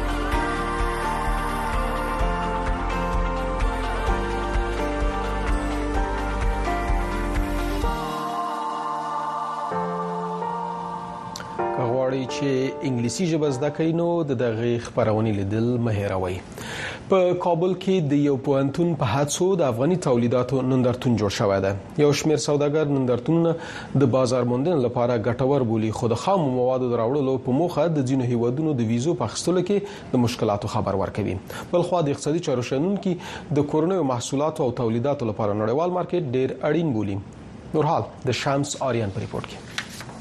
غواړئ چې انګلیسي ژبه زده کړئ نو دغه خبرونه لیدل مه هېروئ. په کابل کې د یو پوهنتون په هڅو د افغاني تولیداتو نندارتون جوړ شوی دی. یو شمېر سوداګر نندارتونونه د بازار موندنې لپاره ګټور بولي، خو د خامو موادو راوړلو په موخه د ځینو هیوادونو د ویزو په اخیستلو کې د مشکلاتو خبر ورکوي. بلخوا د اقتصادي چارو شنونکي د کورنیو محصولاتو او تولیداتو لپاره نړیوال مارکیټ ډېر اړین بولي. نورحال د شمس آریان په ریپورت کې.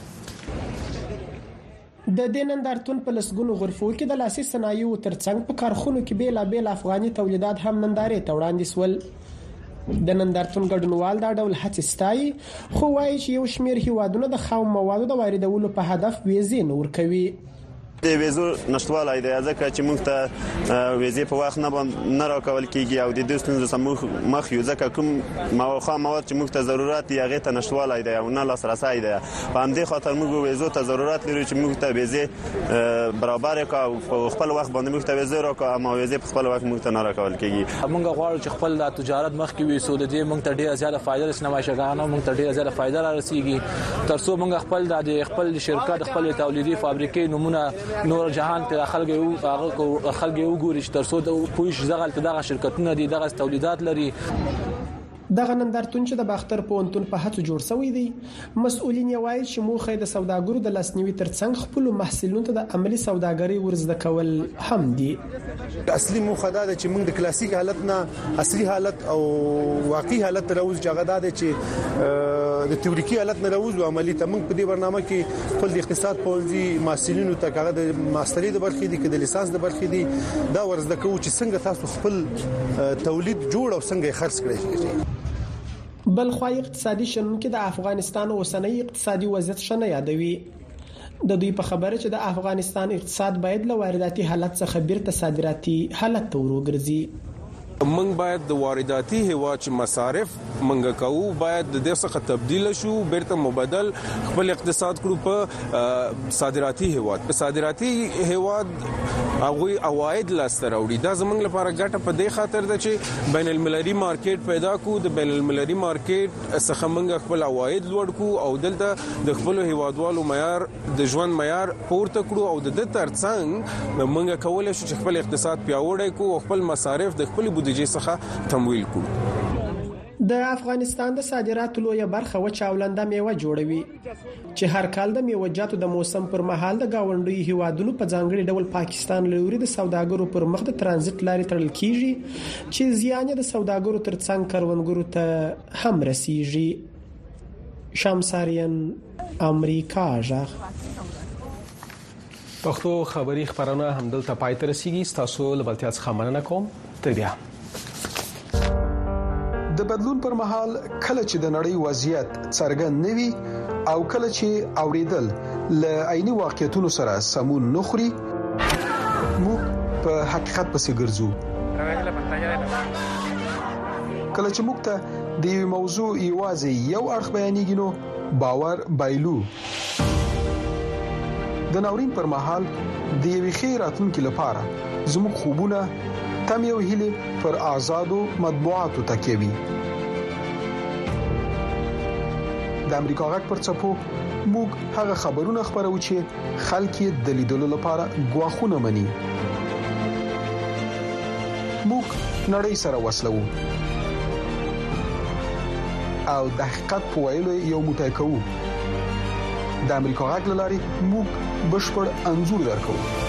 د دې نندارتون په لسګونو غرفو کې د لاسي صنایعو ترڅنګ په کارخونو کې بیلابیل افغاني تولیدات هم نندارې ته وړاندې سول. د نندارتون ګډونوال دا ډول هڅې ستایي، خو وایي چې یو شمېر هیوادونه د خام موادو د واردولو په هدف ویزې نه ورکوي. د ویزو نشټوالای دی ځکه چې موږ ته ویزې په وخت نه راکول کیږي او د دې ستونزو سره مخ یو ځکه کوم مواد چې موږ ته ضرورت یې هغه ته نشټوالای دی او نه لاسرسي دی. په همدې خاطر موږ ویزو ته ضرورت لرو چې موږ ته ویزې برابر کړو او خپل وخت باندې موږ ته ویزې راکړو اما ویزې په خپل وخت موږ ته نه راکول کیږي. موږ غواړو چې خپل د تجارت مخ کې وي سو د دې موږ ته ډیره زیاته فائدہ رسنه ماشګانو موږ ته ډیره زیاته فائدہ را رسیږي تر څو موږ خپل شرکت خپل تولیدي فابریکې نمونه نور جهان ته خلک وګوري چې تر څو د پوښ زغلت دغه شرکتونه دي دغه تولیدات لري. دغه نندارتون چې د باختر پوهنتون په هڅو جوړ شوی دی، مسؤلین یې وایي چې موخه د سوداګرو د لاسنیوي ترڅنګ خپل محصولونو ته د عملی سوداګرۍ ورزده کول هم دي. اصلي موخه دا چې موږ د کلاسیک حالت نه اصلي حالت او واقعي حالت ته راوځو، چې هغه دا چې د تیوریکي حالت نه راوځو عملی ته. موږ په دې برنامه کې خپل د اقتصاد پوهنځي محصلینو ته هغه د ماسترۍ د برخې دي، د لیسانس د برخې دي، دا ورزده کوو چې څنګه تاسو خپل تولید جوړ او څنګه یې خرڅ کړئ. بلخوا اقتصادي شنونکي د افغانستان اوسنۍ اقتصادي وضعیت شنه یادوي. د دوی په خبره چې د افغانستان اقتصاد باید له وارداتي حالت څخه بیرته صادراتي حالت ته وروګرځي. منګ باید د وارداتي هیواد چې مصارف منګ کوو باید د دې څخه تبدیل شو، بیرته مبادل خپل اقتصاد کړو په صادراتي هیواد. په صادراتي هیواد هغه عواید لاسته راوړي. دا زمونږ لپاره ګټه په دې خاطر ده چې بین المللي مارکیټ پیدا کو، د بین المللي مارکیټ څخه منګ خپل عواید لوړ کو او دلته د خپل هیوادوالو معیار د ژوند معیار پورته کړو او د دې ترڅنګ منګ کولای شو چې خپل اقتصاد پیاوړی کو او خپل مصارف د خپل بودیجې څخه تمویل کړو. د افغانستان د صادراتو لویه برخه وچه او لنده میوه جوړوي چې هر کال د میوه‌جاتو د موسم پر مهال د گاونډي هیوادونو په ځانګړي ډول پاکستان لوري د سوداګرو پر مخ د ترانزیت لارې تړل کیږي چې زیان د سوداګرو ترڅنګ کروندګرو ته هم رسیږي. شمساریان امریکا ژغ. پښتو خبری خبرونه همدلته پای ته رسیږي. تاسو له بلتیا څخه مننه کوم. تر بیا. د بدلون پر مهال کله چې د نړۍ وضعیت څرګند نوي او کله چې اوریدل ل عیني واقعیتونو سره سمون نخري موږ په حقیقت پسې ګرځو. کله چې موږ ته د موضوع ایوازي یو اړخ بیانېږي نو باور بایلو. د ناورین پر مهال د یوې خیراتونکو لپاره زموږ خوبونه تم یو هلي پر آزادو مطبوعاتو تکیوي. د امریکا غږ پر څپو موږ هغه خبرونه خبرو چې خلک یې د لیدلو لپاره غواخونه مني. موږ نړۍ سره وسلو او د حقیقت په ویلو یو موټی کوو. د امریکا غږ لاري موږ بشپړ انزور درکو.